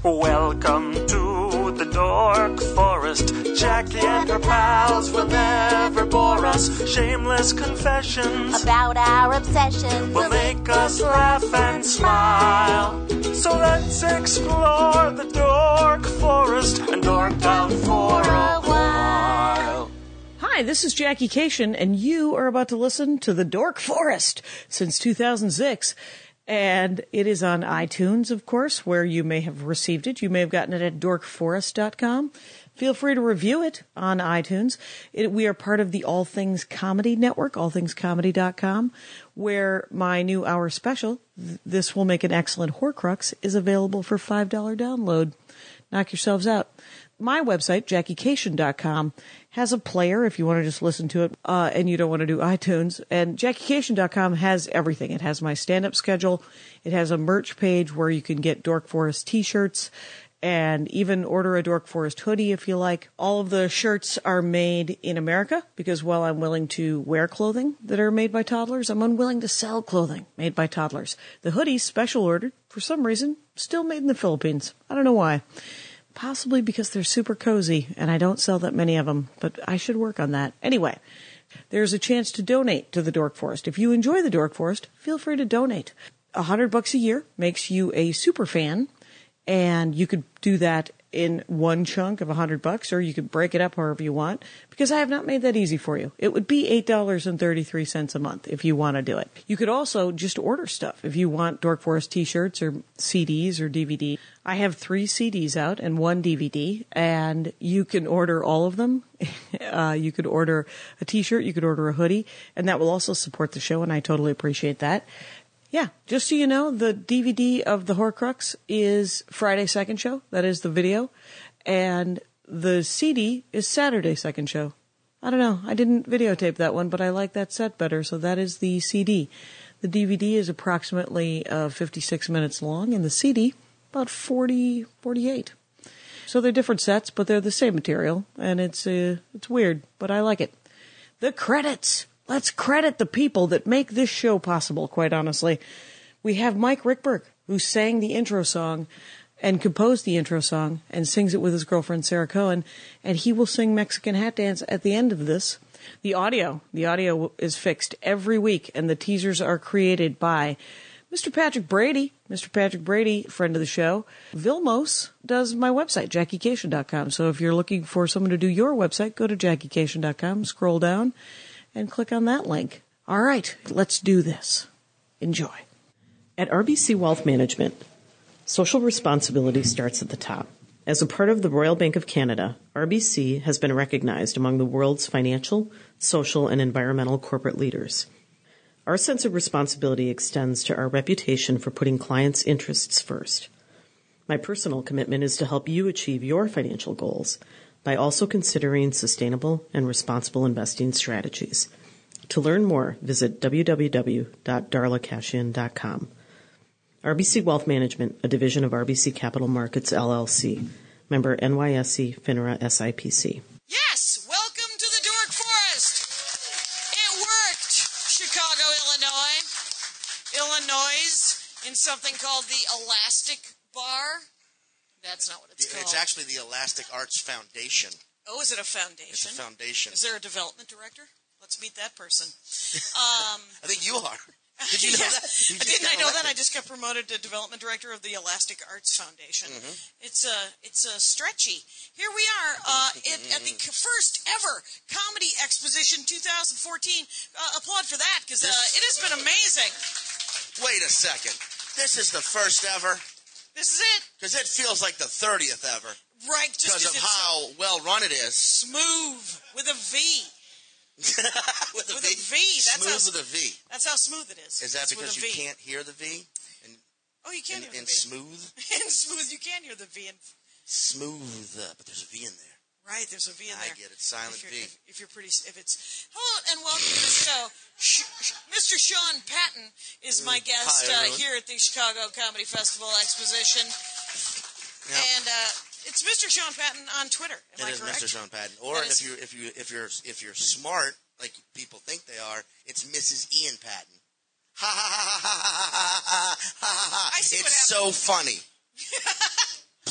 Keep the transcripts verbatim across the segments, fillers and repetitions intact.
Welcome to the Dork Forest. Jackie and her pals will never bore us. Shameless confessions about our obsession will make us laugh and smile. So let's explore the Dork Forest and dork out for a while. Hi, this is Jackie Cation, and you are about to listen to The Dork Forest since two thousand six. And it is on iTunes, of course, where you may have received it. You may have gotten it at dork forest dot com. Feel free to review it on iTunes. It, we are part of the All Things Comedy Network, all things comedy dot com, where my new hour special, th- This Will Make an Excellent Horcrux, is available for five dollars download. Knock yourselves out. My website, jackie cation dot com, has a player if you want to just listen to it uh, and you don't want to do iTunes. And jackie cation dot com has everything. It has my stand-up schedule. It has a merch page where you can get Dork Forest t-shirts and even order a Dork Forest hoodie if you like. All of the shirts are made in America because while I'm willing to wear clothing that are made by toddlers, I'm unwilling to sell clothing made by toddlers. The hoodies, special ordered, for some reason, still made in the Philippines. I don't know why. Possibly because they're super cozy, and I don't sell that many of them, but I should work on that. Anyway, there's a chance to donate to the Dork Forest. If you enjoy the Dork Forest, feel free to donate. A hundred bucks a year makes you a super fan, and you could do that in one chunk of a hundred bucks, or you could break it up however you want, because I have not made that easy for you. It would be eight dollars and thirty-three cents a month if you want to do it. You could also just order stuff if you want Dork Forest t-shirts or C Ds or D V D. I have three C Ds out and one D V D, and you can order all of them. uh, you could order a t-shirt, you could order a hoodie, and that will also support the show, and I totally appreciate that. Yeah, just so you know, the D V D of The Horcrux is Friday Second Show. That is the video. And the C D is Saturday Second Show. I don't know. I didn't videotape that one, but I like that set better, so that is the C D. The D V D is approximately uh, fifty-six minutes long, and the C D about forty, forty-eight. So they're different sets, but they're the same material, and it's uh, it's weird, but I like it. The credits. Let's credit the people that make this show possible, quite honestly. We have Mike Rickberg, who sang the intro song and composed the intro song and sings it with his girlfriend, Sarah Cohen, and he will sing Mexican Hat Dance at the end of this. The audio, the audio is fixed every week, and the teasers are created by Mister Patrick Brady. Mister Patrick Brady, friend of the show. Vilmos does my website, jackie cation dot com. So if you're looking for someone to do your website, go to jackie cation dot com, scroll down, and click on that link. All right, let's do this. Enjoy. At R B C Wealth Management, social responsibility starts at the top. As a part of the Royal Bank of Canada, R B C has been recognized among the world's financial, social, and environmental corporate leaders. Our sense of responsibility extends to our reputation for putting clients' interests first. My personal commitment is to help you achieve your financial goals by also considering sustainable and responsible investing strategies. To learn more, visit w w w dot darla cashin dot com. R B C Wealth Management, a division of R B C Capital Markets, L L C. Member N Y S E, FINRA, S I P C. Yes! Welcome to the Dork Forest! It worked! Chicago, Illinois. Illinois, in something called the Elastic Bar. That's not what it's It's called. It's actually the Elastic Arts Foundation. Oh, is it a foundation? It's a foundation. Is there a development director? Let's meet that person. Um, I think you are. Did you know yeah. that? You just Didn't I got know that? elected. I just got promoted to development director of the Elastic Arts Foundation. Mm-hmm. It's a it's a stretchy. Here we are uh, at, at the first ever Comedy Exposition twenty fourteen. Uh, applaud for that because uh, it has been amazing. Wait a second. This is the first ever? This is it. Because it feels like the thirtieth ever. Right. Just Because of it's how so well run it is. smooth with a V. with a With V. a V. That's Smooth how, with a V. That's how smooth it is. Is that It's with because a you V. can't hear the V? And, Oh, you can and, hear and the V. smooth? In smooth, you can hear the V. And Smooth. Uh, but there's a V in there. right, there's a V in I there. get it. Silent if you're, V. If, if you're pretty, if it's hello and welcome to the show. Sh- sh- Mister Sean Patton is my guest Hi, uh, everyone. here at the Chicago Comedy Festival Exposition, Yeah. and uh, it's Mister Sean Patton on Twitter. Am I It is correct? Mister Sean Patton. Or That is- if you if you if you're if you're smart, like people think they are, it's Missus Ian Patton. Ha ha ha ha ha ha ha ha ha. I see what It's so funny.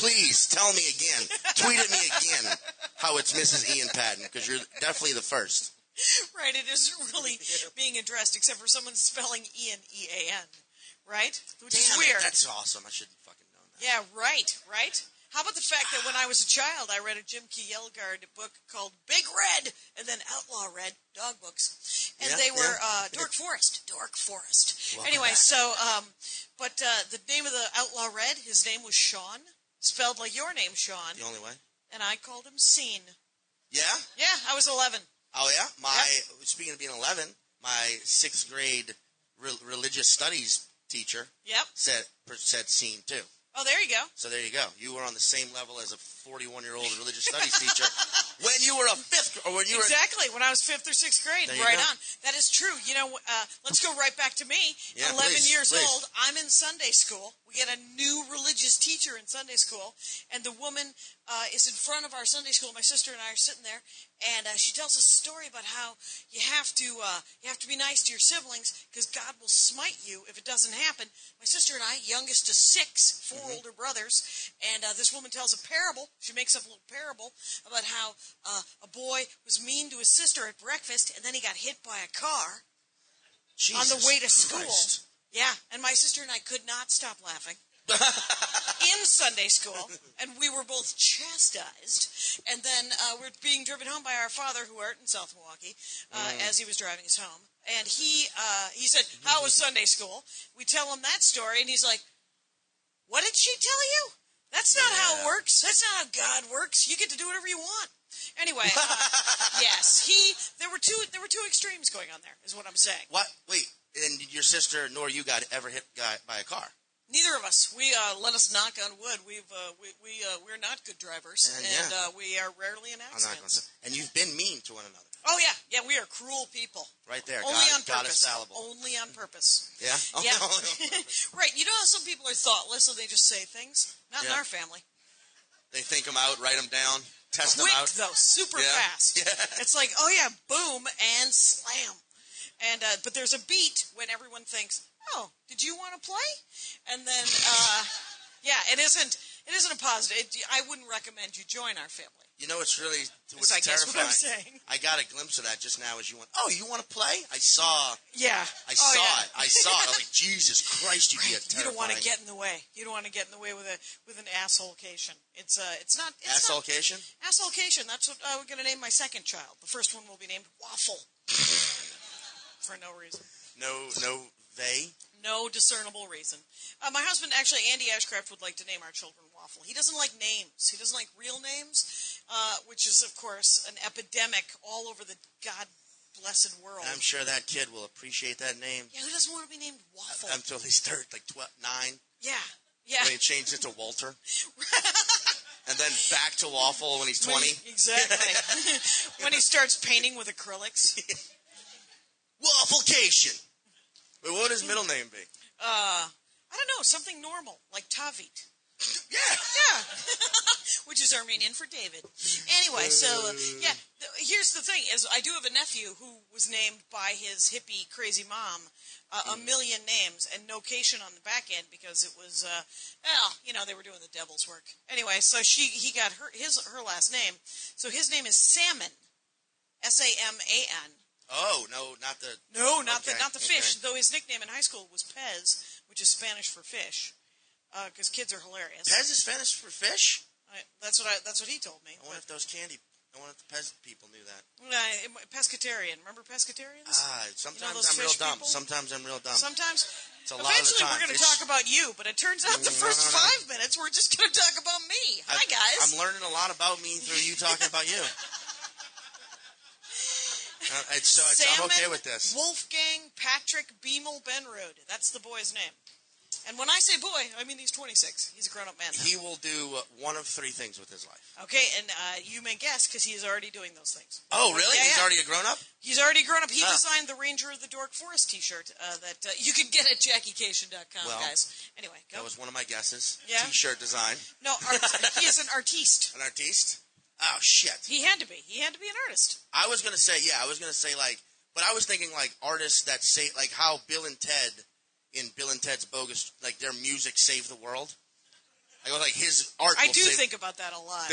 please tell me again. Tweet at me again how it's Missus Ian Patton, because you're definitely the first. Right, it isn't really being addressed except for someone spelling Ian E A N, right? Which Damn is it, weird. that's awesome. I should have fucking known that. Yeah, right, right? How about the fact that when I was a child, I read a Jim Kjelgaard book called Big Red and then Outlaw Red, dog books. And Yeah, they were yeah. uh, Dork Forest, Dork Forest. Welcome Anyway, back. so, um, but uh, the name of the Outlaw Red, his name was Sean, spelled like your name, Sean. The only way? And I called him Scene. Yeah? Yeah, I was eleven. Oh, yeah? My Yeah. Speaking of being eleven, my sixth grade re- religious studies teacher Yep. said said scene, too. Oh, there you go. So there you go. You were on the same level as a forty-one-year-old religious studies teacher when you were a fifth, or when you were Exactly, when I was fifth or sixth grade. There you Right go. on. That is true. You know, uh, let's go right back to me. Yeah, eleven please, years please. old. I'm in Sunday school. We get a new religious teacher in Sunday school, and the woman uh, is in front of our Sunday school. My sister and I are sitting there, and uh, she tells us a story about how you have to uh, you have to be nice to your siblings because God will smite you if it doesn't happen. My sister and I, youngest of six, four Mm-hmm. older brothers, and uh, this woman tells a parable. She makes up a little parable about how uh, a boy was mean to his sister at breakfast, and then he got hit by a car on the Jesus way to school. Christ. Yeah, and my sister and I could not stop laughing in Sunday school, and we were both chastised. And then uh, we're being driven home by our father, who worked in South Milwaukee, uh, Mm. as he was driving us home. And he uh, he said, "How was Sunday school?" We tell him that story, and he's like, "What did she tell you? That's not how it Yeah. works. That's not how God works. You get to do whatever you want." Anyway, uh, yes, he. There were two. There were two extremes going on there, is what I'm saying. What? Wait, and your sister nor you got ever hit guy by a car? Neither of us. We uh, let us knock on wood. We've uh, we we uh, we're not good drivers, Uh, and yeah. uh, we are rarely in I'm not going accidents. to. And you've been mean to one another. Oh yeah, yeah. We are cruel people. Right there. Only God, on God purpose. is fallible. Only on purpose. Yeah? Yeah. Right. You know how some people are thoughtless, so they just say things. Not in Yeah. our family. They think them out, write them down, test Quick them out. though, super Yeah. fast. Yeah. It's like, oh yeah, boom and slam. And uh, but there's a beat when everyone thinks, oh, did you want to play? And then, uh, yeah, it isn't. It isn't a positive. It, I wouldn't recommend you join our family. You know what's really what's I guess what terrifying? I'm saying. I got a glimpse of that just now as you went, oh, you want to play? I saw Yeah, I oh, saw yeah. it. I saw it. I was like, Jesus Christ, you'd be a You terrifying. don't want to get in the way. You don't want to get in the way with a with an assholecation. It's uh, it's not it's not, Assholecation? assholecation. That's what uh, we're going to name my second child. The first one will be named Waffle. For no reason. No, no, they? No discernible reason. Uh, my husband, actually, Andy Ashcraft, would like to name our children Waffle. He doesn't like names. He doesn't like real names, uh, which is, of course, an epidemic all over the God-blessed world. I'm sure that kid will appreciate that name Yeah, who doesn't want to be named Waffle? until he's third, like twelve, nine. yeah, yeah. When he changed it to Walter. And then back to Waffle when he's When twenty. he- exactly. When he starts painting with acrylics. Wafflecation. Wait, what would his middle name be? Uh, I don't know, something normal, like Tavit. Yeah. Yeah, which is Armenian for David. Anyway, so uh, yeah, th- here's the thing: is I do have a nephew who was named by his hippie crazy mom uh, a million names and nocation on the back end because it was, uh, well, you know, they were doing the devil's work. Anyway, so she he got her his her last name, so his name is Salmon, S A M A N. Oh, no, not the... No, not Okay, the not the fish. okay. Though his nickname in high school was Pez, which is Spanish for fish, because kids are hilarious. Pez is Spanish for fish? I, that's what I. That's what he told me. I wonder if those candy... I wonder if the Pez people knew that. Uh, pescatarian. Remember pescatarians? Ah, sometimes those I'm real fish dumb. people? Sometimes I'm real dumb. Sometimes. It's a lot of the Eventually, time. we're going to It's- talk about you, but it turns out the No, first no, no. five minutes we're just going to talk about me. Hi, I've- guys. I'm learning a lot about me through you talking about you. Uh, it's, so it's, I'm okay with this. Wolfgang Patrick Beamel Benrode. That's the boy's name. And when I say boy, I mean he's twenty-six. He's a grown-up man now. He will do uh, one of three things with his life. Okay, and uh, you may guess because he is already doing those things. Oh, really? Yeah, He's yeah. already a grown-up? He's already grown up. He Ah. designed the Ranger of the Dork Forest T-shirt uh, that uh, you can get at Jackie Cation dot com, Well, guys. Anyway, go. That was one of my guesses. Yeah? T-shirt design. No, art, he is an artiste. An artiste? Oh, shit. He had to be. He had to be an artist. I was going to say, yeah, I was going to say, like, but I was thinking, like, artists that say, like, how Bill and Ted, in Bill and Ted's Bogus, like, their music saved the world. Like, It was like his art. I will do save- think about that a lot.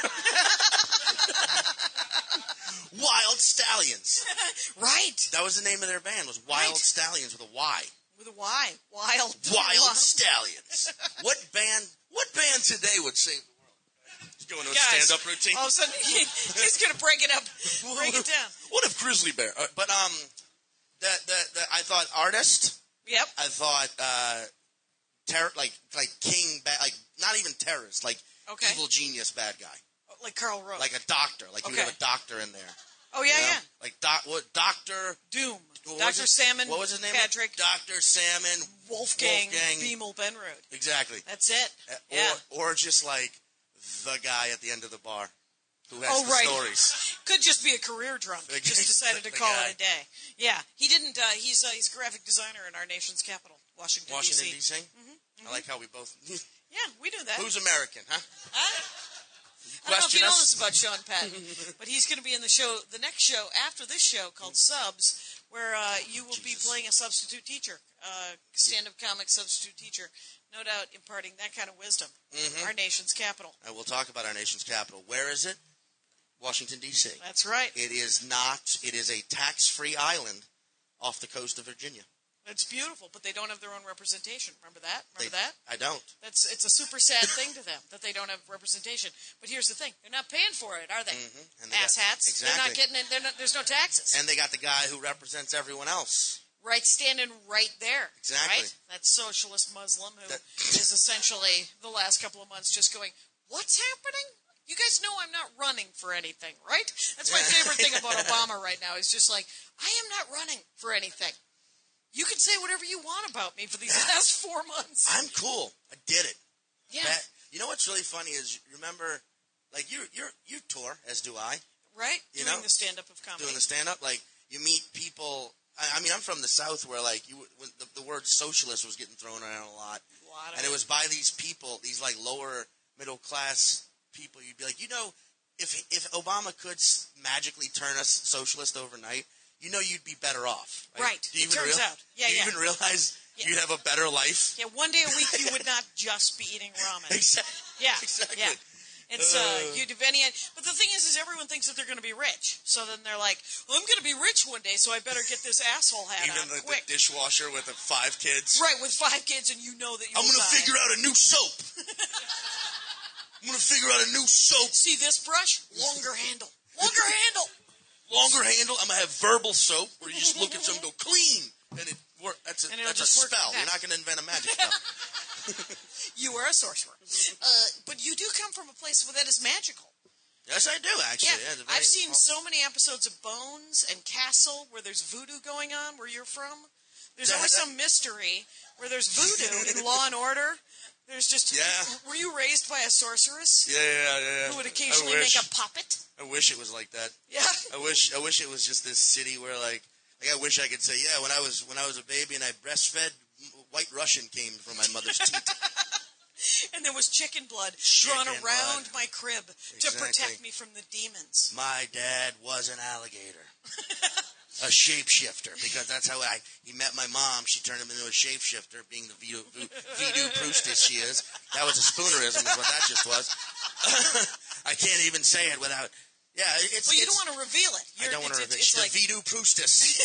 Wild Stallions. Right. That was the name of their band. Was Wild Right. Stallions with a Y. With a Y. Wild. Wild Stallions. What band? What band today would save the world? He's going to a Guys, stand-up routine. All of a sudden, he, he's going to break it up. Break it down. What if Grizzly Bear? Uh, but um, the, the the I thought artist. Yep. I thought uh, terror like like king bad like not even terrorist like Okay. evil genius bad guy Like Carl Rove. like a doctor like you would Okay. have a doctor in there. oh, yeah, you know? yeah. Like doc what doctor Doom. what was Doctor it? Salmon. What was his name? Patrick. Doctor Salmon. Wolfgang. Wolfgang. Beamel Benrode. Exactly. That's it. Uh, Yeah. Or or just like the guy at the end of the bar who has Oh, the right. stories. Could just be a career drunk. The Just guy- decided to the call guy. it a day. Yeah. He didn't, uh, he's, uh, he's a graphic designer in our nation's capital, Washington, Washington D D C. C. I like how we both. Yeah, we knew that. Who's American, huh? Huh? I don't know if Question you know us? this about Sean Patton, but he's going to be in the show, the next show after this show called Subs, where uh, you will be Jesus. playing a substitute teacher, uh, stand-up comic substitute teacher, no doubt imparting that kind of wisdom. Mm-hmm. Our nation's capital. And we'll talk about our nation's capital. Where is it? Washington, D C. That's right. It is not. It is a tax-free island off the coast of Virginia. It's beautiful, but they don't have their own representation. Remember that? Remember They- that? I don't. That's it's a super sad thing to them that they don't have representation. But here's the thing: they're not paying for it, are they? Mm-hmm. And they got- Asshats. They're not exactly. getting it. They're not, there's no taxes. And they got the guy who represents everyone else. Right, standing right there. Exactly. Right? That socialist Muslim who That- is essentially the last couple of months just going, what's happening? You guys know I'm not running for anything, right? That's my Yeah. favorite thing about Obama right now. He's just like, I am not running for anything. You can say whatever you want about me for these last four months. I'm cool. I did it. Yeah. That, you know what's really funny is remember, like you you you tour as do I. Right? You Doing know, the stand-up of comedy. Doing the stand up, like you meet people. I, I mean, I'm from the South where like you when the, the word socialist was getting thrown around a lot, A lot of and it was by these people, these like lower middle class people. You'd be like, you know, if if Obama could s- magically turn us socialist overnight, you know, you'd be better off. Right. Do you It even turns real- out. Yeah, do you yeah. even realize Yeah. you'd have a better life? Yeah, one day a week you would not just be eating ramen. Exactly. Yeah, Exactly. yeah. It's uh, Uh. you'd have any, but the thing is, is everyone thinks that they're going to be rich. So then they're like, well, I'm going to be rich one day, so I better get this asshole hat Even on the, quick. the dishwasher with the five kids. Right, with five kids, and you know that you'll I'm gonna die. figure out a new soap. I'm gonna figure out a new soap. See this brush? Longer handle. Longer handle. Longer handle. I'm gonna have verbal soap where you just look at something and go clean, and it work. That's a And it'll that's a just work spell. You're not fast. gonna invent a magic spell. You are a sorcerer. Uh, but you do come from a place where that is magical. Yes, I do actually. Yeah, Yeah, it's a very- I've seen so many episodes of Bones and Castle where there's voodoo going on where you're from. There's That- always that- some mystery where there's voodoo in Law and Order. There's just Yeah. Were you raised by a sorceress Yeah, yeah, yeah. who would I occasionally wish. make a puppet? I wish it was like that. Yeah. I wish. I wish it was just this city where like. Like I wish I could say, yeah. When I was when I was a baby and I breastfed, White Russian came from my mother's teeth. And there was chicken blood Chicken drawn around blood. my crib to Exactly. protect me from the demons. My dad was an alligator, a shapeshifter, because that's how I. He met my mom. She turned him into a shapeshifter, being the voodoo, voodoo priestess she is. That was a spoonerism, is what that just was. I can't even say it without. Yeah, it's. Well, you it's, don't want to reveal it. I You're, don't want to it's, reveal. it's, The it's like voodoo priestess.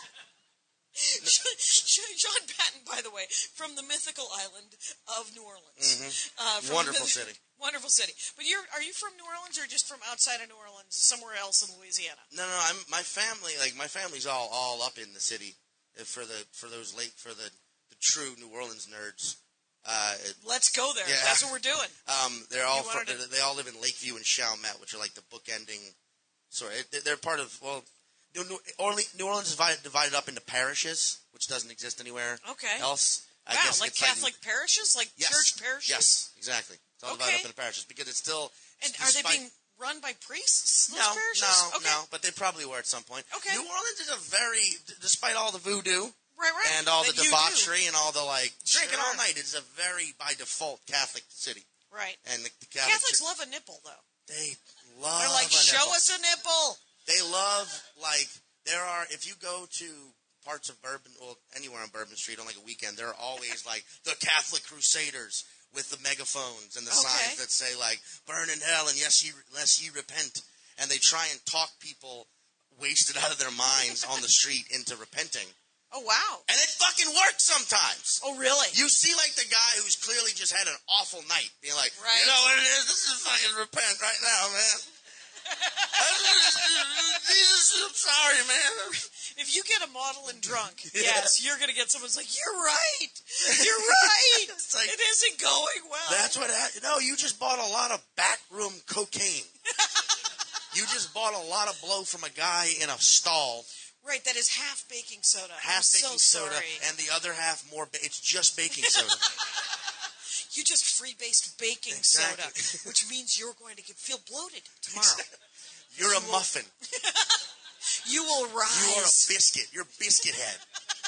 Sean Patton, by the way, from the mythical island of New Orleans. Uh, from Wonderful the- city. Wonderful city. But you're are you from New Orleans or just from outside of New Orleans, somewhere else in Louisiana? No, no, I'm my family. Like my family's all all up in the city. uh, For the for those late for the, the true New Orleans nerds. Uh, it, Let's go there. Yeah. That's what we're doing. um, they're all You fr- wanted to- they all live in Lakeview and Chalmette, which are like the bookending. Sorry, it- they're part of well, New, New, Orleans, New Orleans is divided, divided up into parishes, which doesn't exist anywhere Okay. else. I Wow, guess like it's Catholic parishes, like yes, church parishes. Yes, exactly. It's all divided Okay. up into parishes because it's still. And are they despite- being run by priests? Those No, parishes? no, okay. no. But they probably were at some point. Okay. New Orleans is a very, d- despite all the voodoo Right, right. and all the That you do. debauchery and all the like drinking Sure. all night, it's a very by default Catholic city. Right. And the, the Catholic Catholics Church- love a nipple, though. they love. They're like, a show nipple. us a nipple. They love like there are. If you go to parts of Bourbon, well, anywhere on Bourbon Street on like a weekend, there are always like the Catholic Crusaders with the megaphones and the Okay. signs that say, like, burn in hell and yes, ye, lest ye repent. And they try and talk people wasted out of their minds on the street into repenting. Oh, wow. And it fucking works sometimes. Oh, really? You see, like, the guy who's clearly just had an awful night, being like, Right. you know what it is? This is fucking repent right now, man. Jesus, I'm sorry, man. If you get a model and drunk, yes, you're going to get someone's like, you're right. You're right. It's like, it isn't going well. that's what happened. No, you just bought a lot of backroom cocaine. You just bought a lot of blow from a guy in a stall. Right, that is half baking soda. Half I'm baking so soda, sorry. and the other half more. Ba- it's just baking soda. You just free-based baking Exactly. soda, which means you're going to get, feel bloated tomorrow. You're a muffin. You will rise. You are a biscuit. You're a biscuit head.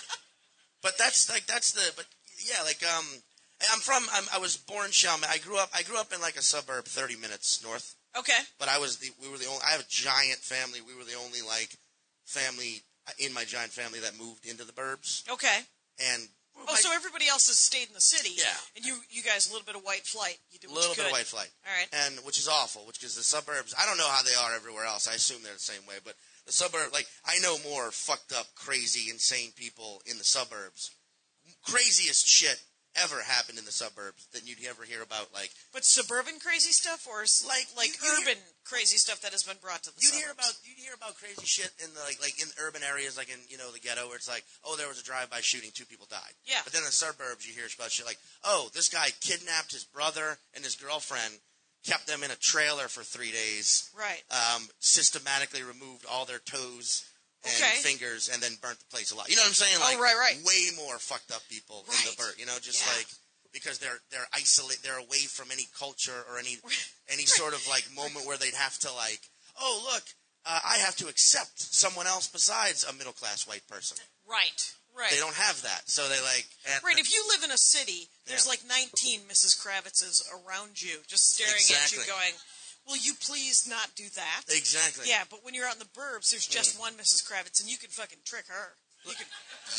But that's like that's the. But yeah, like um, I'm from. I'm, I was born in Chalmette. I grew up. I grew up in like a suburb, thirty minutes north. Okay. But I was the. We were the only. I have a giant family. We were the only like family in my giant family that moved into the burbs. Okay. And Oh, so everybody else has stayed in the city. Yeah. And you, you guys, a little bit of white flight. You do a what little you bit could. of white flight. All right. And which is awful, which is the suburbs. I don't know how they are everywhere else. I assume they're the same way, but the suburb, like I know more fucked up, crazy, insane people in the suburbs. Craziest shit ever happened in the suburbs that you'd ever hear about. Like, But suburban crazy stuff, or s- Like, like you- you urban crazy stuff that has been brought to the you'd suburbs? hear about you'd hear about crazy shit in the like like in urban areas, like in you know the ghetto, where it's like, oh, there was a drive-by shooting, two people died. Yeah. But then in the suburbs, you hear about shit like, oh, this guy kidnapped his brother and his girlfriend, kept them in a trailer for three days. Right. Um, systematically removed all their toes and Okay. fingers, and then burnt the place alive. You know what I'm saying? Oh, Like, right, right. way more fucked up people in the Right. Burt. You know, just Yeah. like because they're they're isolate, they're away from any culture or any any sort of like moment where they'd have to like, oh look, uh, I have to accept someone else besides a middle class white person. Right. Right. They don't have that, so they like. And Right, if you live in a city, there's Yeah. like nineteen Missus Kravitzes around you, just staring at Exactly. you going, will you please not do that? exactly. Yeah, but when you're out in the burbs, there's just one Missus Kravitz, and you can fucking trick her. You can,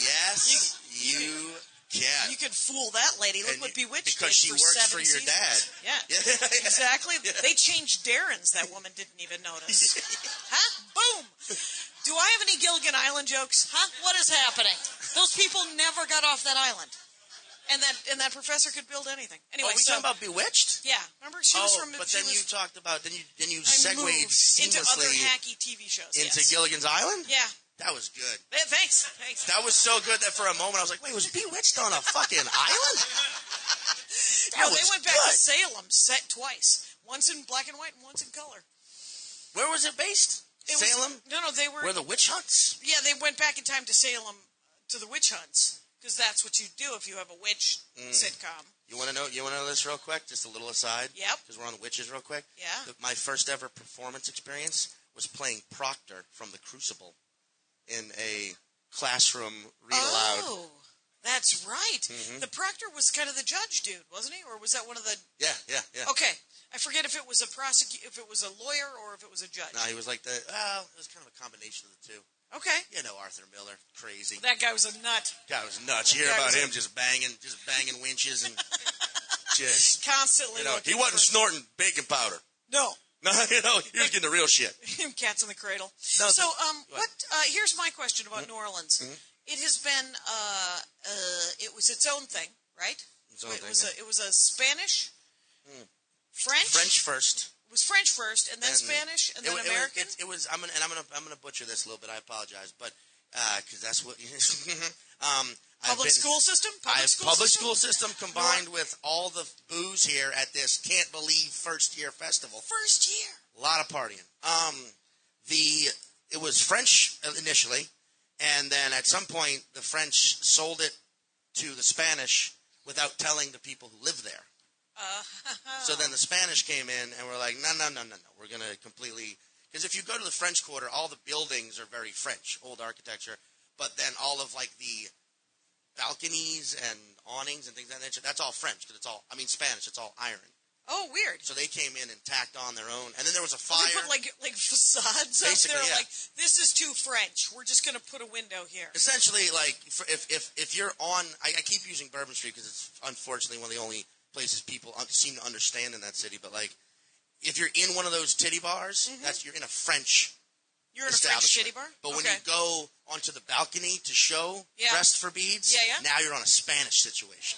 Yes, you, can. you can fool that lady. Look And what you- Bewitched because did she for works seven for your seasons. dad. Yeah, Yeah. exactly. They changed Darren's. That woman didn't even notice. Huh? Boom. Do I have any Gilligan Island jokes? Huh? What is happening? Those people never got off that island. And that and that professor could build anything. Oh, Anyway, we so talking about Bewitched? yeah, remember she was oh, from. but she then was, you talked about then you then you I segued moved into other seamlessly hacky T V shows. into yes. Gilligan's Island. Yeah. That was good. Eh, Thanks. Thanks. That was so good that for a moment I was like, wait, was Bewitched on a fucking island? That No, was they went back good. to Salem, set twice. Once in black and white and once in color. Where was it based? It was- Salem? no, no, they were. Where the witch hunts? Yeah, they went back in time to Salem to the witch hunts because that's what you do if you have a witch Mm. sitcom. You want to know? You want to know this real quick? Just a little aside. Yep. Because we're on the witches real quick. Yeah. The- my first ever performance experience was playing Proctor from The Crucible in a classroom read aloud. Oh, that's right. Mm-hmm. The proctor was kind of the judge dude, wasn't he? Or was that one of the? Yeah, yeah, yeah. Okay, I forget if it was a prosecu- if it was a lawyer or if it was a judge. No, he was like the. Well, it was kind of a combination of the two. Okay, You know, Arthur Miller, crazy. that guy was a nut. Guy was nuts. You hear That guy about was him a- just banging, just banging winches and just. Constantly. You know, he looking wasn't for- snorting baking powder. No. No, you know, he was getting the real shit. Cats in the Cradle. No, so, um, go what? Uh, here's my question about New Orleans. Mm-hmm. It has been, uh, uh, it was its own thing, right? Its own it thing, was yeah. a, it was a Spanish, French, French first. It was French first, and then Then Spanish, and It then wa- it was- American. It, it was. I'm gonna, and I'm gonna, I'm gonna butcher this a little bit. I apologize, but because that's what. um, I've Public been- school system. Public I have school public system? school system combined with all the booze here at this can't believe first year festival. First year. A lot of partying. Um, the it was French initially, and then at some point the French sold it to the Spanish without telling the people who live there. Uh, So then the Spanish came in and were like, no, no, no, no, no. We're going to completely... Because if you go to the French Quarter, all the buildings are very French, old architecture. But then all of, like, the balconies and awnings and things like that, that's all French. Because it's all, I mean, Spanish, it's all iron. oh, weird. So they came in and tacked on their own. And then there was a They fire. put like like facades up Basically, there. yeah. Like this is too French. We're just going to put a window here. Essentially, like, for- if, if, if you're on... I, I keep using Bourbon Street because it's unfortunately one of the only places people un- seem to understand in that city. But like, if you're in one of those titty bars, mm-hmm. that's you're in a French. You're in a French shitty bar? But when okay. you go onto the balcony to show yeah. Dressed for Beads, yeah, yeah. now you're on a Spanish situation.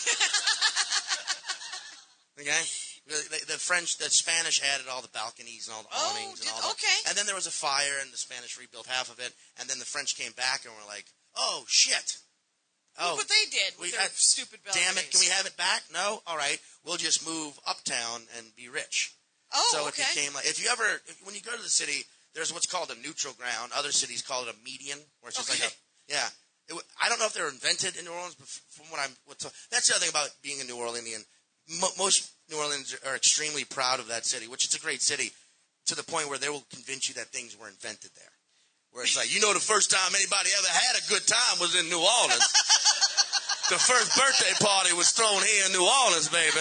Okay? The, the French, the Spanish added all the balconies and all the oh, awnings did, and all that. Okay. And then there was a fire and the Spanish rebuilt half of it. And then the French came back and were like, oh, shit. Oh, Look what they did with we, their uh, stupid balconies. Damn it, can we have it back? No? All right. We'll just move uptown and be rich. Oh, so okay. it became like, if you ever, if, when you go to the city, there's what's called a neutral ground. Other cities call it a median, where it's just okay. like a, yeah. It, I don't know if they were invented in New Orleans, but from what I'm, what's, that's the other thing about being a New Orleanian. Mo, most New Orleans are extremely proud of that city, which it's a great city, to the point where they will convince you that things were invented there. Where it's like, you know, the first time anybody ever had a good time was in New Orleans. The first birthday party was thrown here in New Orleans, baby.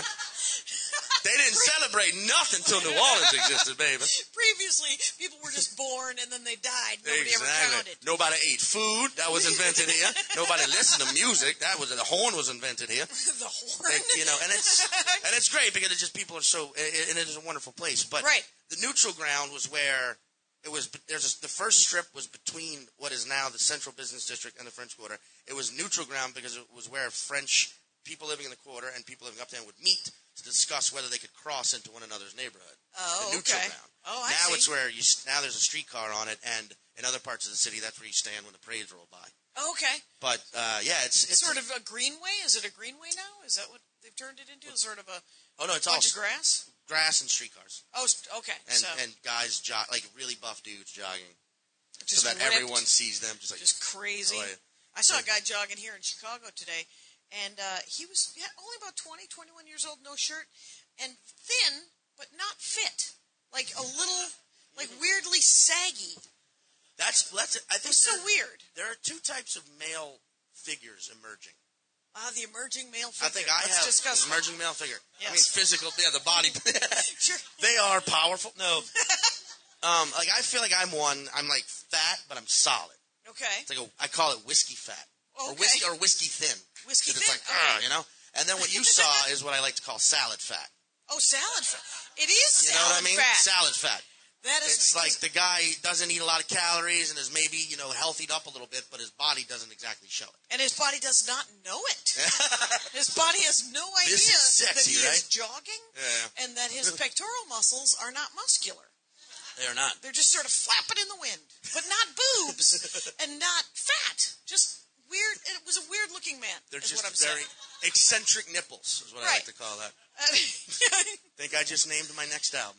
They didn't celebrate nothing till New Orleans existed, baby. Previously, people were just born and then they died. Nobody exactly. ever counted. Nobody ate food. That was invented here. Nobody listened to music. That was the horn was invented here. The horn, and, you know, and it's and it's great because it's just people are so, and it is a wonderful place. But right. the neutral ground was where it was. There's a, the first strip was between what is now the Central Business District and the French Quarter. It was neutral ground because it was where French people living in the quarter and people living uptown would meet to discuss whether they could cross into one another's neighborhood. Oh, the neutral okay. ground. Oh, I now see. it's where you now there's a streetcar on it, and in other parts of the city, that's where you stand when the parades roll by. Oh, okay. But uh, yeah, it's it's sort of a greenway. Is it a greenway now? Is that what they've turned it into? Sort of a oh no, it's bunch all of grass, grass and streetcars. Oh, okay. And so and guys jog like really buff dudes jogging, just so that ripped, everyone sees them. Just like just crazy. Oh, yeah. I saw a guy jogging here in Chicago today. And uh, he was yeah, only about twenty, twenty-one years old, no shirt, and thin, but not fit. Like a little, like weirdly saggy. That's, that's I think it was so there, weird. There are two types of male figures emerging. Ah, uh, the emerging male figure. I think I Let's have discuss an emerging male figure. Yes. I mean, physical, yeah, the body. Sure. They are powerful. No. um, like, I feel like I'm one, I'm like fat, but I'm solid. Okay. It's like a, I call it whiskey fat. Okay. Or whiskey, or whiskey thin. Whiskey thin. It's like, okay. uh, you know? And then what you saw is what I like to call salad fat. Oh, salad fat. It is you know salad what I mean? fat. Salad fat. That is it's like the guy doesn't eat a lot of calories and is maybe, you know, healthied up a little bit, but his body doesn't exactly show it. And his body does not know it. His body has no idea this is sexy, that he right? is jogging yeah. and that his pectoral muscles are not muscular. They're not. They're just sort of flapping in the wind, but not boobs and not fat. Just weird. It was a weird-looking man. They're is just what I'm very saying. eccentric nipples, is what right. I like to call that. Think I just named my next album.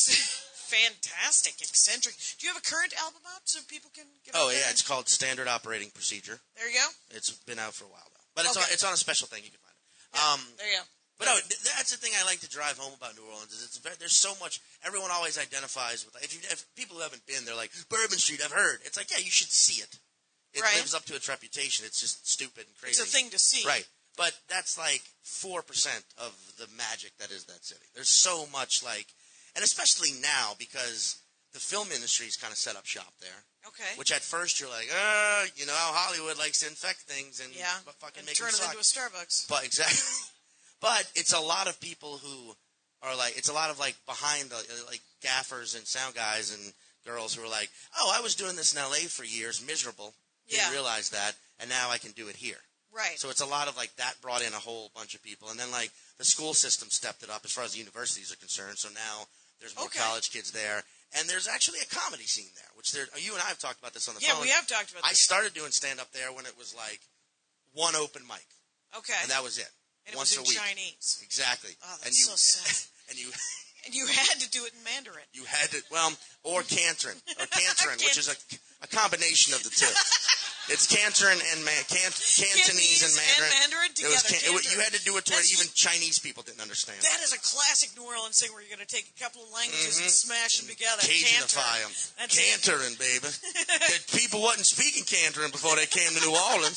Fantastic, eccentric. Do you have a current album out so people can get Oh, out yeah, there? it's called Standard Operating Procedure. There you go. It's been out for a while, though. But it's, okay. on, it's on a special thing. You can find it. Yeah, Um, there you go. But no, that's the thing I like to drive home about New Orleans is it's very, there's so much. Everyone always identifies with. If, you, if people who haven't been, they're like Bourbon Street. I've heard. It's like, yeah, you should see it. It right. lives up to its reputation. It's just stupid and crazy. It's a thing to see, right? But that's like four percent of the magic that is that city. There's so much like, and especially now because the film industry is kind of set up shop there. Okay. Which at first you're like, uh, you know how Hollywood likes to infect things and yeah, fucking and make turn them it suck. into a Starbucks. But exactly. But it's a lot of people who are like, it's a lot of like behind the, like gaffers and sound guys and girls who are like, oh, I was doing this in L A for years, miserable. Didn't yeah. realize that, and now I can do it here. Right. So it's a lot of like that brought in a whole bunch of people. And then like the school system stepped it up as far as the universities are concerned. So now there's more okay. college kids there. And there's actually a comedy scene there, which there, you and I have talked about this on the yeah, phone. we have talked about I this. started doing stand-up there when it was like one open mic. Okay. And that was it. And once it was a in week. Chinese. Exactly. Oh, that's and you, so sad. And you... And you had to do it in Mandarin. You had to, well, or Cantorin, or Cantorin, which is a, a combination of the two. It's Cantorin and Man, Cant, Cantonese and Mandarin. And Mandarin It was together. Can, it, you had to do it to where That's, even Chinese people didn't understand. That is a classic New Orleans thing where you're going to take a couple of languages mm-hmm. and smash them together. Cajunify them. Cantorin, baby. People wasn't speaking Cantorin before they came to New Orleans.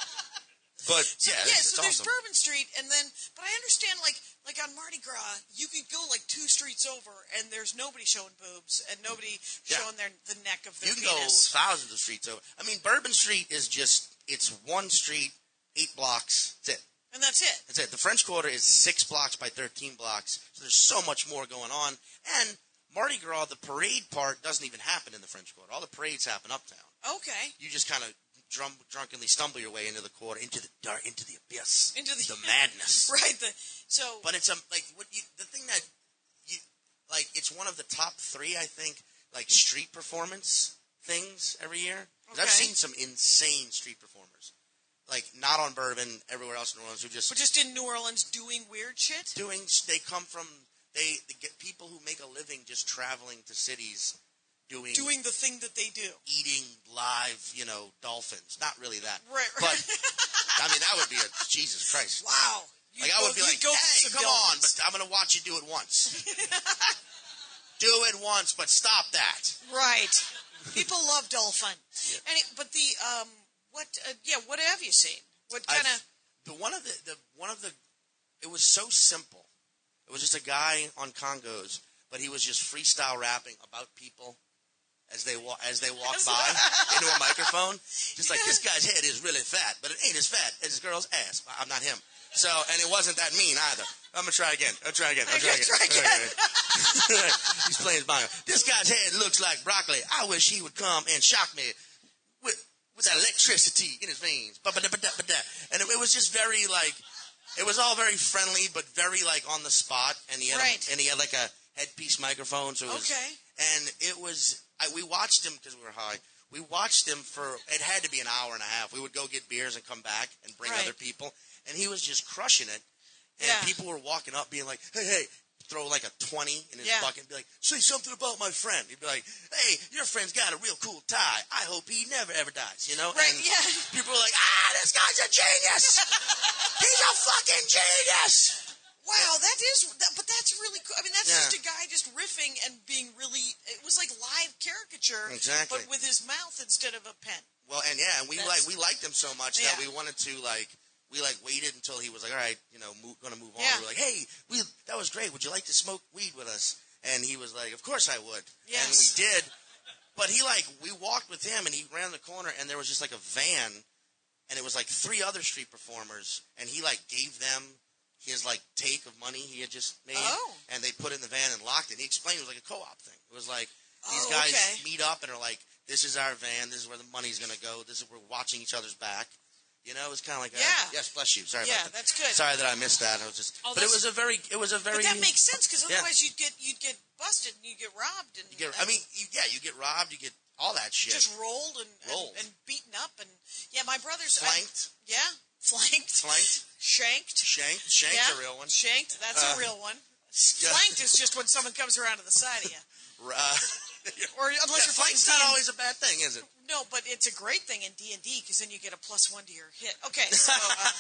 But so, yeah, yeah. it's, So it's there's awesome. Bourbon Street, and then, but I understand, like, like on Mardi Gras, you could go like two streets over, and there's nobody showing boobs and nobody Yeah. showing their the neck of their You can penis. go thousands of streets over. I mean, Bourbon Street is just, it's one street, eight blocks, that's it. And that's it. That's it. The French Quarter is six blocks by thirteen blocks, so there's so much more going on. And Mardi Gras, the parade part doesn't even happen in the French Quarter. All the parades happen uptown. Okay. You just kind of drum, drunkenly stumble your way into the quarter, into the dark, into the abyss, Into the, the madness. Right. The, so. But it's a like what you, the thing that you like. It's one of the top three, I think, like street performance things every year. 'Cause Okay. I've seen some insane street performers, like not on Bourbon, everywhere else in New Orleans, who just But just in New Orleans doing weird shit? doing. They come from they, they get people who make a living just traveling to cities, doing Doing the thing that they do. eating live, you know, dolphins. Not really that, Right, right. But I mean, that would be a Jesus Christ. Wow. You'd Like I would go- be like, you'd go hey, for some come on, but dolphins. I'm going to watch you do it once. Do it once, but stop that. Right. People love dolphin. And it, but the um what uh, yeah, what have you seen? What kind of The one of the, the one of the it was so simple. It was just a guy on congos, but he was just freestyle rapping about people as they wa- as they walk by into a microphone. Just like, this guy's head is really fat, but it ain't as fat as this girl's ass. I'm not him. So, and it wasn't that mean either. I'm gonna try again. I'll try again. I'll try Okay, again. try again. He's playing his bongo. This guy's head looks like broccoli. I wish he would come and shock me with with that electricity in his veins. Ba-ba-da-ba-da-ba-da. And it, it was just very like, it was all very friendly, but very like on the spot. And he had Right. a, and he had like a headpiece microphone. So it was, Okay. And it was I, we watched him because we were high. We watched him for it had to be an hour and a half. We would go get beers and come back and bring Right. other people, and he was just crushing it. And Yeah. people were walking up, being like, "Hey, hey." Throw like a twenty in his Yeah. bucket and be like, say something about my friend. He'd be like, hey, your friend's got a real cool tie. I hope he never ever dies, you know? Right, and yeah. people were like, ah, this guy's a genius. He's a fucking genius. Wow, that is that, but that's really cool. I mean, that's Yeah. just a guy just riffing and being really it was like live caricature Exactly. but with his mouth instead of a pen. Well, and yeah, and we That's- like we liked him so much Yeah. that we wanted to like we like waited until he was like, all right, you know, move, gonna move on. Yeah. We were like, hey, we that was great. Would you like to smoke weed with us? And he was like, of course I would. Yes. And we did. But he like we walked with him and he ran the corner and there was just like a van and it was like three other street performers and he like gave them his like take of money he had just made Oh. and they put it in the van and locked it. And he explained it was like a co-op thing. It was like these Oh, guys okay. meet up and are like, this is our van. This is where the money's going to go. This is we're watching each other's back. You know, it was kind of like, a, Yeah. yes, bless you. Sorry Yeah, about that. that's good. Sorry that I missed that. I was just, Oh, but it that's- was a very, it was a very. But that makes sense because Yeah. otherwise you'd get you'd get busted and you get robbed and, You get, I mean, you, yeah, you get robbed. You get all that shit. just rolled and, Rolled. and and beaten up and yeah, my brother's I- Flanked. yeah, flanked, Flanked. shanked. Shanked. Shanked Yeah, a real one. Shanked, that's Uh, a real one. yeah. Flanked is just when someone comes around to the side of you. Uh, Or unless yeah, you're playing flanked's D not and D. always a bad thing, is it? No, but it's a great thing in D and D because then you get a plus one to your hit. Okay, so uh,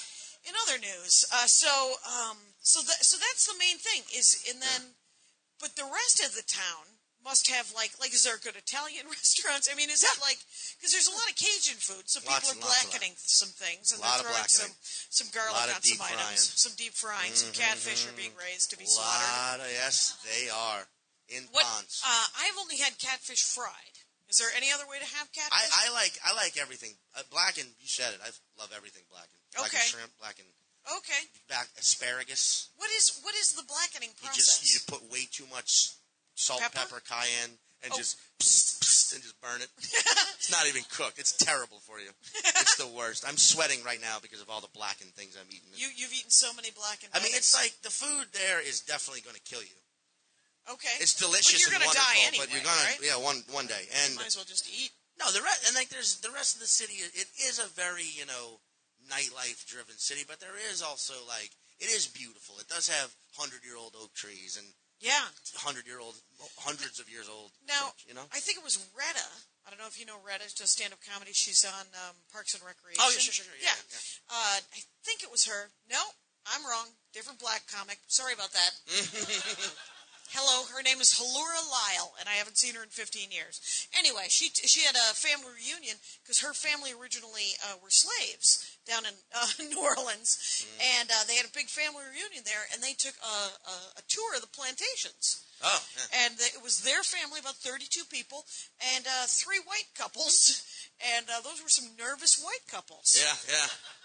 in other news, uh, so um, so that so that's the main thing is, and then, but the rest of the town must have like like is there good Italian restaurants? I mean, is that like because there's a lot of Cajun food, so people Lots are and lots of blackening some things and Lot they're of throwing some blackening. some garlic Lot of on some deep frying. items, some deep frying, some catfish are being raised to be slaughtered. Lot of, yes, they are in What ponds. uh, I've only had catfish fried. Is there any other way to have catfish? I, I like I like everything uh, blackened. You said it. I love everything blackened. Blackened Okay. shrimp, blackened okay. back asparagus. What is what is the blackening You process? just you put way too much salt, Pepper? pepper, cayenne, and Oh. just psst, psst, and just burn it. It's not even cooked. It's terrible for you. It's the worst. I'm sweating right now because of all the blackened things I'm eating. you you've eaten so many blackened. I mean, nuggets. it's like the food there is definitely going to kill you. okay. It's delicious But you're and gonna wonderful, die anyway, but you're gonna right? yeah one one day. And Might as well just eat. no, the rest and like there's the rest of the city. It is a very you know nightlife driven city, but there is also like it is beautiful. It does have hundred year old oak trees and Yeah. hundred year old, hundreds of years old. Now, you know. I think it was Retta. I don't know if you know Retta. She does stand-up comedy. She's on um, Parks and Recreation. Oh, yeah, sure, sure, sure, yeah, Yeah. Uh, I think it was her. No, I'm wrong. Different black comic. Sorry about that. Hello, her name is Halura Lyle, and I haven't seen her in fifteen years. Anyway, she she had a family reunion because her family originally uh, were slaves down in uh, New Orleans, and uh, they had a big family reunion there, and they took a, a, a tour of the plantations. Oh, yeah. And it was their family, about thirty-two people, and uh, three white couples, and uh, those were some nervous white couples. Yeah, yeah.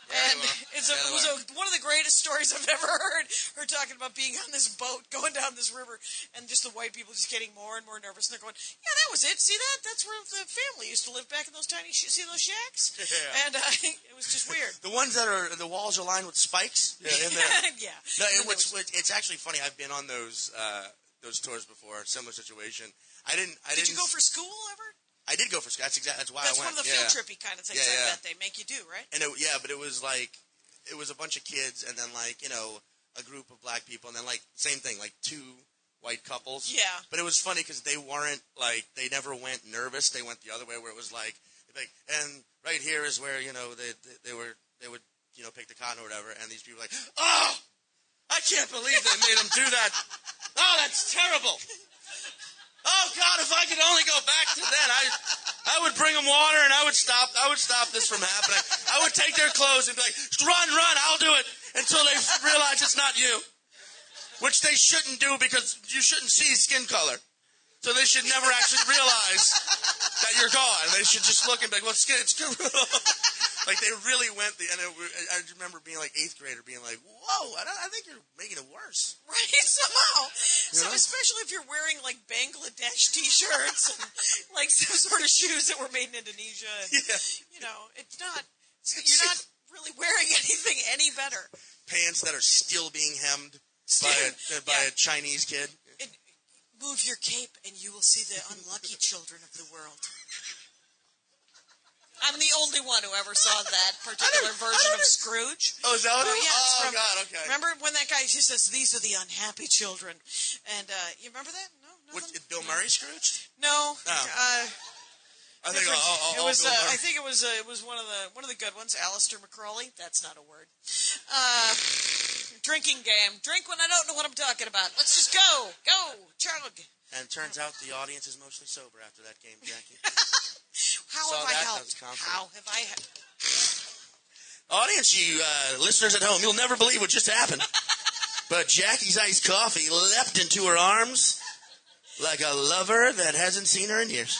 And well, it's a, yeah, it was a, one of the greatest stories I've ever heard. Her talking about being on this boat, going down this river, and just the white people just getting more and more nervous. And they're going, yeah, that was it. See that? That's where the family used to live back in those tiny, sh- see those shacks? Yeah. And uh, it was just weird. The ones that are, the walls are lined with spikes? Yeah, in there. yeah. No, it, And which, there was- which, it's actually funny. I've been on those uh, those tours before, similar situation. I didn't. I Did didn't, you go for school ever? I did go for school. That's exactly. That's why That's I went. one of the yeah. field trippy kind of things Yeah, I yeah. bet they make you do, right? And it, yeah, but it was like, it was a bunch of kids, and then like you know a group of black people, and then like same thing, like two white couples. Yeah. But it was funny because they weren't like they never went nervous. They went the other way, where it was like, like, and right here is where you know they they, they were they would you know pick the cotton or whatever, and these people were like, oh, I can't believe they made them do that. Oh, that's terrible. Oh God, if I could only go back to then, I I would bring them water and I would stop I would stop this from happening. I would take their clothes and be like, run, run, I'll do it until they realize it's not you. Which they shouldn't do because you shouldn't see skin color. So they should never actually realize that you're gone. They should just look and be like, well, skin, it's good. Like they really went the, and it, I remember being like eighth grader being like, whoa, I, don't, I think you're making it worse. Right, somehow. So know? especially if you're wearing like Bangladesh t-shirts and like some sort of shoes that were made in Indonesia. And, Yeah. You know, it's not, you're not really wearing anything any better. Pants that are still being hemmed by a, by Yeah. a Chinese kid. It, move your cape and you will see the unlucky children of the world. I'm the only one who ever saw that particular version of Scrooge. Oh, is that what Oh, it was? yeah, it's Oh, from- God, okay. Remember when that guy, he says, these are the unhappy children. And uh, you remember that? No? What, Nothing? Bill Murray Scrooge? No. No. Uh, I think different. I'll, I'll, it was. Bill Uh, Murray. I think it was. Uh, it was one of the one of the good ones. Alistair McCrawley. That's not a word. Uh, drinking game. Drink when I don't know what I'm talking about. Let's just go. Go. Chug. And it turns out the audience is mostly sober after that game, Jackie. How Saw have I that, that helped? was confident. How have I helped? Audience, you uh, listeners at home, you'll never believe what just happened. But Jackie's iced coffee leapt into her arms like a lover that hasn't seen her in years.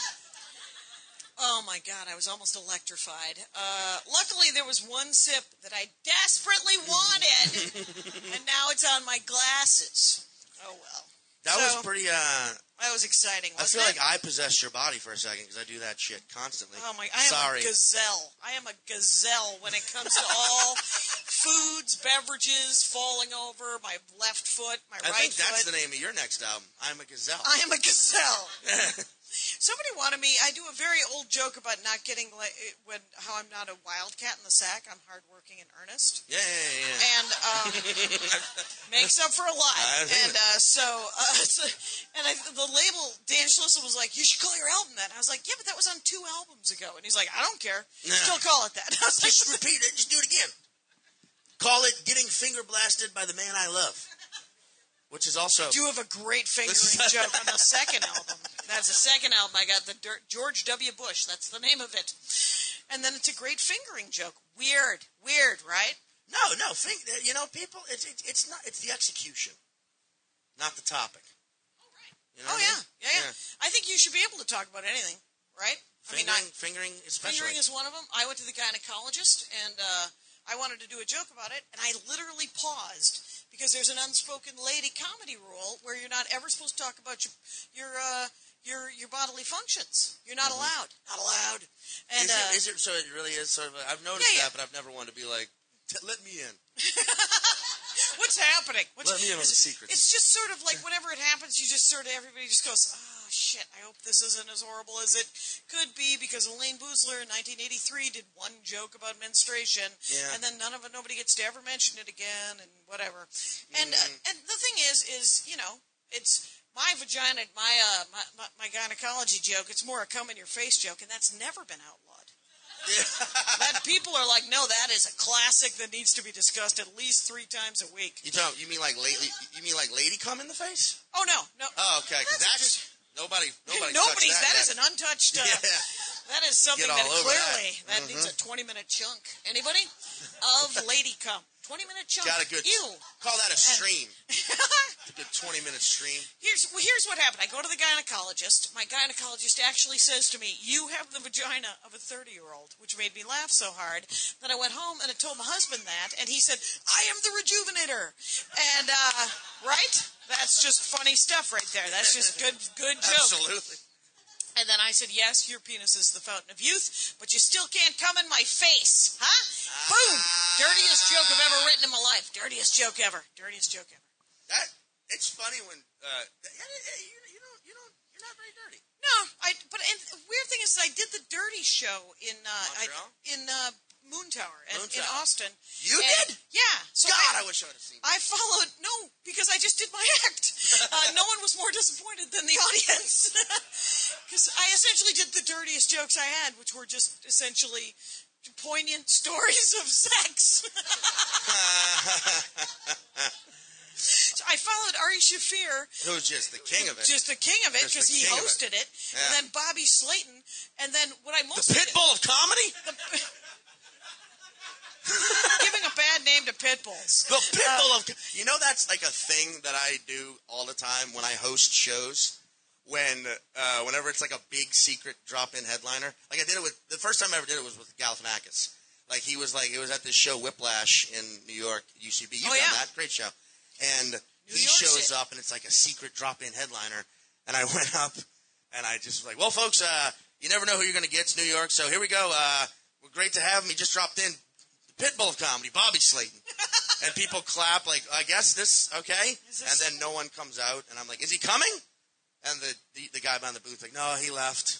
Oh my God, I was almost electrified. Uh, luckily, there was one sip that I desperately wanted, and now it's on my glasses. Oh well. That So, was pretty, uh, That was exciting. I Wasn't feel it? like I possessed your body for a second because I do that shit constantly. Oh my! I am Sorry. a gazelle. I am a gazelle when it comes to all foods, beverages, falling over, my left foot, my I right think that's foot. the name of your next album. I'm a Gazelle. I am a gazelle. Somebody wanted me. I do a very old joke about not getting like when how I'm not a wildcat in the sack. I'm hardworking and earnest, yeah, yeah, yeah. and um, makes up for a lot. I think And uh, so, uh, so, and I, the label Dan Schlissel was like, "You should call your album that." And I was like, "Yeah, but that was on two albums ago." And he's like, "I don't care. No. Still call it that." And I was like, Just repeat it. Just do it again. Call it Getting Finger Blasted by the Man I Love. Which is also... "Do have a great fingering joke on the second album." That's the second album. I got the Dirt, George W. Bush. That's the name of it. And then it's a great fingering joke. Weird, weird, right? No, no. Think, you know, people, it's, it's, it's not, it's the execution, not the topic. You know Oh what I yeah. mean? yeah, yeah, I think you should be able to talk about anything, right? Fingering, I mean, I, fingering especially. fingering is one of them. I went to the gynecologist, and uh, I wanted to do a joke about it, and I literally paused because there's an unspoken lady comedy rule where you're not ever supposed to talk about your your uh, your your bodily functions. You're not Mm-hmm. allowed. Not allowed. And is, uh, it, is it, so it really is sort of, a, I've noticed Yeah, yeah. that, but I've never wanted to be like, T- let me in. what's happening? What's, Let me in on the it's, secrets. It's just sort of like whenever it happens, you just sort of, everybody just goes, oh, shit, I hope this isn't as horrible as it could be, because Elaine Boozler in nineteen eighty-three did one joke about menstruation, Yeah. and then none of it, nobody gets to ever mention it again, and whatever. And Mm. uh, and the thing is, is, you know, it's my vagina, my, uh, my, my, my gynecology joke, it's more a come in your face joke, and that's never been outlawed. That people are like, no, that is a classic that needs to be discussed at least three times a week. You don't, you mean like lately, you mean like lady come in the face? Oh no, no. Oh, okay, 'cause That's that's, nobody, nobody Nobody's. touched That that is yet. an untouched. Uh, Yeah. That is something Get all that over clearly that. that, needs a twenty minute chunk. Anybody? Of lady cum. twenty-minute chunk. Got a good. Ew. Call that a stream. A good twenty-minute stream. Here's well, here's what happened. I go to the gynecologist. My gynecologist actually says to me, "You have the vagina of a thirty-year-old," which made me laugh so hard that I went home and I told my husband that, and he said, "I am the rejuvenator." And uh, right, that's just funny stuff right there. That's just good, good joke. Absolutely. And then I said, "Yes, your penis is the fountain of youth, but you still can't come in my face, huh?" Ah. Boom! Dirtiest joke I've ever written in my life. Dirtiest joke ever. Dirtiest joke ever. That it's funny when uh, you, you don't you don't you're not very dirty. No, I. But and the weird thing is, I did the dirty show in uh, I, in uh, Moon Tower in, Moon in Tower. Austin. You and, did? Yeah. So God, I, I, wish I would have seen. I followed no because I just did my act. Uh, no one was more disappointed than the audience because I essentially did the dirtiest jokes I had, which were just essentially poignant stories of sex. So I followed Ari Shaffir, who's just the king of it, just the king of it, because he hosted it, it. Yeah. And then Bobby Slayton, and then what I most the Pitbull of comedy. The, giving a bad name to pit bulls. The Pitbull uh, of you know that's like a thing that I do all the time when I host shows. When uh, whenever it's like a big secret drop-in headliner, like I did it with the first time I ever did it was with Galifianakis. Like he was like it was at this show Whiplash in New York, U C B. You've oh, done yeah. that, great show. And New he York shows shit. up, and it's like a secret drop-in headliner. And I went up, and I just was like, "Well, folks, uh, you never know who you're going to get. It's New York, so here we go. Uh, we're great to have him. He just dropped in, the Pitbull of comedy, Bobby Slayton." And people clap like, "I guess this okay." Is this- and then no one comes out, and I'm like, "Is he coming?" And the the, the guy behind the booth like, "No, he left."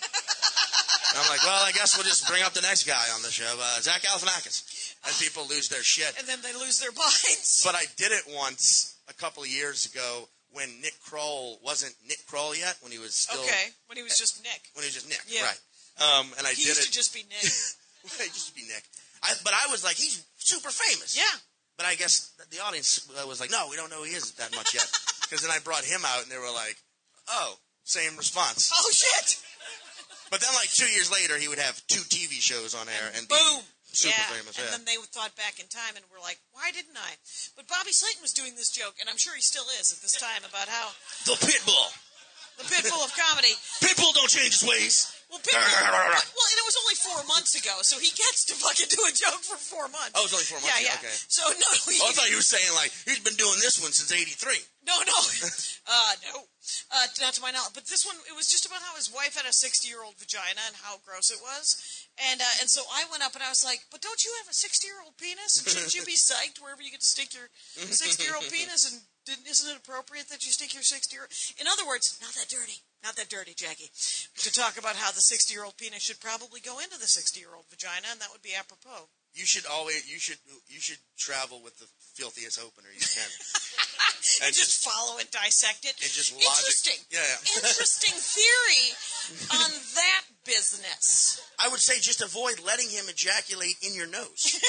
And I'm like, "Well, I guess we'll just bring up the next guy on the show, uh, Zach Galifianakis." And people lose their shit. And then they lose their minds. But I did it once a couple of years ago when Nick Kroll wasn't Nick Kroll yet, when he was still... Okay, when he was just Nick. When he was just Nick, Yeah. right. Um, and I He did used it... to just be Nick. He used to be Nick. I, but I was like, he's super famous. Yeah. But I guess the audience was like, no, we don't know who he is that much yet. Because then I brought him out, and they were like, oh, same response. Oh, shit! But then like two years later, he would have two T V shows on air and Boom! be super yeah. famous. And Yeah. then they thought back in time and were like, why didn't I? But Bobby Slayton was doing this joke, and I'm sure he still is at this time, about how The Pitbull. the Pitbull of comedy... Pitbull don't change his ways. Well, Pitbull, well, and it was only four months ago, so he gets to fucking do a joke for four months. Oh, it was only four months yeah, ago, yeah. okay. So, no, he, Oh, I thought you were saying, like, he's been doing this one since eighty-three. no, no, uh, no, uh, not to my knowledge. But this one, it was just about how his wife had a sixty-year-old vagina and how gross it was. And uh, and so I went up and I was like, but don't you have a sixty-year-old penis? And shouldn't you be psyched wherever you get to stick your sixty-year-old penis? And didn't, isn't it appropriate that you stick your sixty-year-old... In other words, not that dirty. Not that dirty, Jackie. To talk about how the sixty-year-old penis should probably go into the sixty-year-old vagina, and that would be apropos. You should always, you should, you should travel with the filthiest opener you can. And just, just follow it, dissect it. And just logic. Interesting. Yeah, yeah. Interesting theory on that business. I would say just avoid letting him ejaculate in your nose.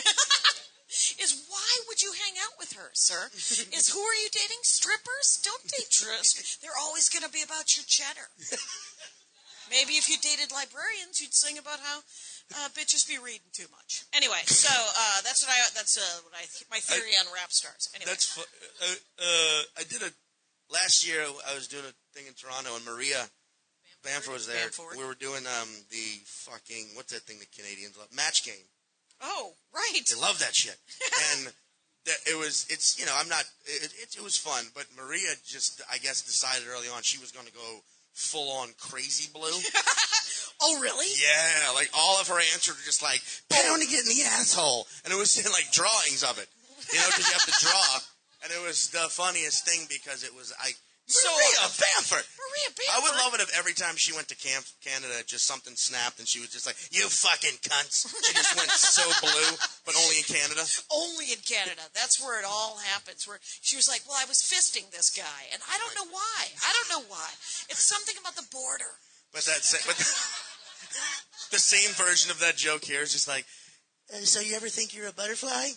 Is why would you hang out with her, sir? Is who are you dating? Strippers? Don't date strippers. They're always going to be about your cheddar. Maybe if you dated librarians, you'd sing about how uh, bitches be reading too much. Anyway, so uh, that's what I that's uh, what I my theory I, on rap stars. Anyway, that's fu- uh, uh, I did a last year. I was doing a thing in Toronto, and Maria Bamford was there. Bamford. We were doing um, the fucking what's that thing the Canadians love? Match Game. Oh, right. They love that shit. And that it was, it's, you know, I'm not, it, it, it was fun, but Maria just, I guess, decided early on she was going to go full on crazy blue. Oh, really? Yeah, like all of her answers were just like, pound to get in the asshole. And it was in like drawings of it, you know, because you have to draw. And it was the funniest thing because it was, I, So, Maria Bamford. Maria Bamford. I would love it if every time she went to camp Canada, just something snapped and she was just like, you fucking cunts. She just went so blue, but only in Canada. Only in Canada. That's where it all happens. Where she was like, well, I was fisting this guy. And I don't know why. I don't know why. It's something about the border. But that's but the, the same version of that joke here is just like, uh, so you ever think you're a butterfly?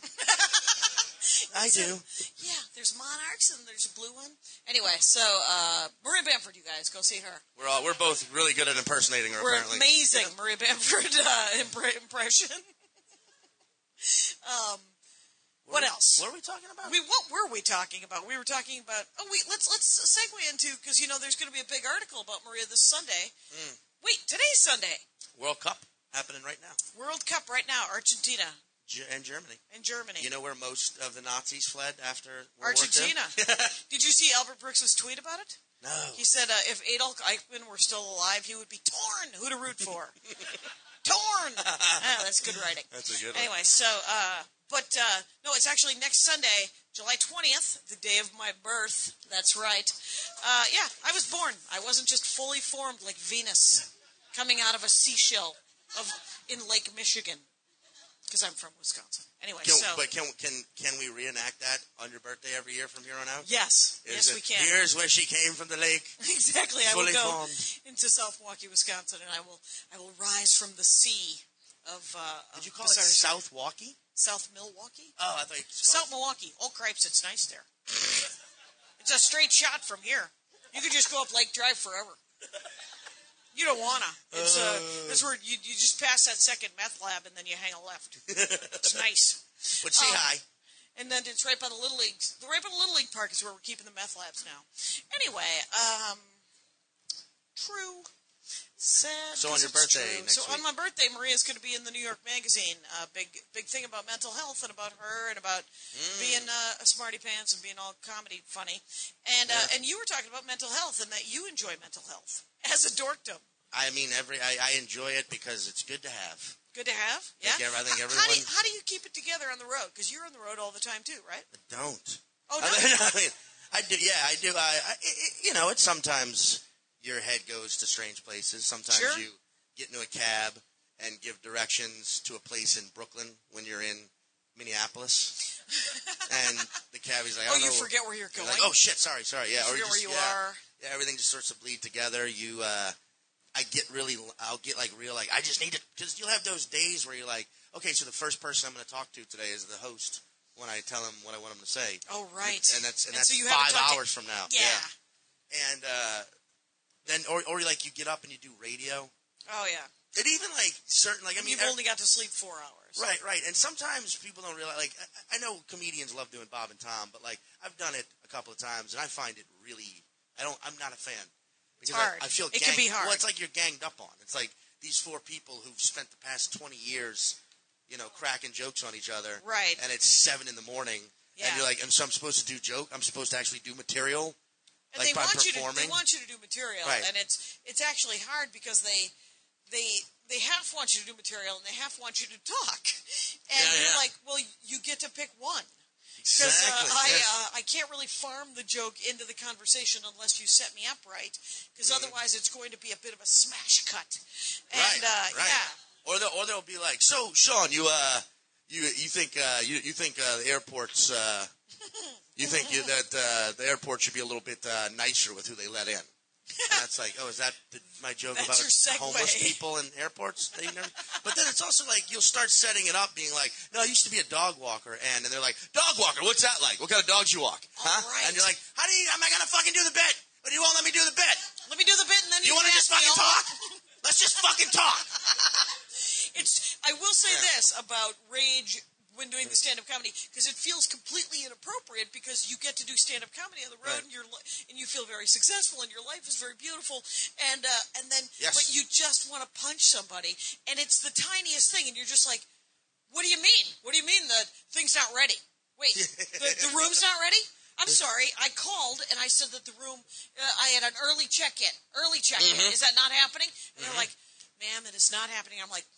I so, do. Yeah, there's monarchs and there's a blue one. Anyway, so uh, Maria Bamford, you guys, go see her. We're all we're both really good at impersonating her. We're apparently. amazing Maria Bamford uh, impre- impression. um, What else? What are we talking about? We what were we talking about? We were talking about. Oh wait, let's let's segue into because you know there's going to be a big article about Maria this Sunday. Mm. Wait, today's Sunday. World Cup happening right now. World Cup right now. Argentina G- and Germany. and Germany. You know where most of the Nazis fled after World Argentina. War Two? Did you see Albert Brooks's tweet about it? No. He said uh, if Adolf Eichmann were still alive, he would be torn. Who to root for? Torn. Ah, that's good writing. That's a good one. Anyway, so, uh, but, uh, no, it's actually next Sunday, July twentieth, the day of my birth. That's right. Uh, yeah, I was born. I wasn't just fully formed like Venus coming out of a seashell of, in Lake Michigan. Because I'm from Wisconsin. Anyway, Can, so. but can can can we reenact that on your birthday every year from here on out? Yes. Is yes, it, we can. Here's where she came from the lake. Exactly. I Fully will go formed. into South Milwaukee, Wisconsin, and I will I will rise from the sea of. Uh, Did you of call it bizarre- South Walkie? South Milwaukee? Oh, I thought you just South called Milwaukee. Oh, cripes, it's nice there. It's a straight shot from here. You could just go up Lake Drive forever. You don't wanna. It's uh, that's where you you just pass that second meth lab and then you hang a left. It's nice. it. But say Um, hi. And then it's right by the Little League. The right by the Little League Park is where we're keeping the meth labs now. Anyway, um, true. Sad. So on 'cause your it's birthday true. next So on week. my birthday, Maria's going to be in the New York Magazine. Uh, big big thing about mental health and about her and about Mm. being uh, a smarty pants and being all comedy funny. And uh, Yeah. and you were talking about mental health and that you enjoy mental health as a dorkdom. I mean, every I, I enjoy it because it's good to have. Good to have. Yeah. Think ev- I think How- How do, you, everyone- how do you keep it together on the road? Because you're on the road all the time too, right? But don't. Oh I no. mean, I mean, I do. Yeah, I do. I, I it, you know, it's sometimes your head goes to strange places. Sometimes Sure. you get into a cab and give directions to a place in Brooklyn when you're in Minneapolis, and the cabbie's like, I Oh, don't you know. forget where you're You're going. like, oh shit, sorry, sorry, yeah. You or forget just, where you yeah, are. Yeah, everything just starts to bleed together. You, uh, I get really, I'll get like real, like I just need to, because you'll have those days where you're like, okay, so the first person I'm going to talk to today is the host when I tell him what I want him to say. Oh, right. And that's and, And that's so you haven't five talked to- hours from now. Yeah. And uh, then, or or like you get up and you do radio. Oh yeah. And even like certain, like I mean, You've ev- only got to sleep four hours. right, right. And sometimes people don't realize. Like I, I know comedians love doing Bob and Tom, but like I've done it a couple of times, and I find it really. I don't. I'm not a fan. Because hard. I, I feel It gang- can be hard. Well, it's like you're ganged up on. It's like these four people who've spent the past twenty years, you know, cracking jokes on each other. Right. And it's seven in the morning, Yeah. and you're like, and so I'm supposed to do joke. I'm supposed to actually do material. And Like they by want you to performing? they want you to do material, Right. and it's it's actually hard because they they they half want you to do material and they half want you to talk, and Yeah, you're yeah. like, well, you get to pick one. Because Exactly. uh, I yes. uh, I can't really farm the joke into the conversation unless you set me up right. Because otherwise, it's going to be a bit of a smash cut. And right, uh, right. yeah, Or they'll, or they'll be like, so Sean, you uh, you you think uh, you you think uh, the airport's uh, you think you, that uh, the airport should be a little bit uh, nicer with who they let in. And that's like, oh, is that the, my joke That's about your segue. homeless people in airports? They never, but then it's also like you'll start setting it up, being like, no, I used to be a dog walker, and, and they're like, dog walker, what's that like? What kind of dogs you walk? Huh? All right. And you're like, how do you? Am I gonna fucking do the bit? But you won't let me do the bit. let me do the bit, and then You you, want to can just ask me fucking all- talk? Let's just fucking talk. It's. I will say Yeah. this about rage when doing the stand-up comedy because it feels completely inappropriate because you get to do stand-up comedy on the road Right. and you're li- and you feel very successful and your life is very beautiful and uh, and then Yes. but you just want to punch somebody and it's the tiniest thing and you're just like, what do you mean? What do you mean the thing's not ready? Wait, the, the room's not ready? I'm sorry. I called and I said that the room, uh, I had an early check-in. Early check-in. Mm-hmm. Is that not happening? And they're like, ma'am, it is not happening. I'm like,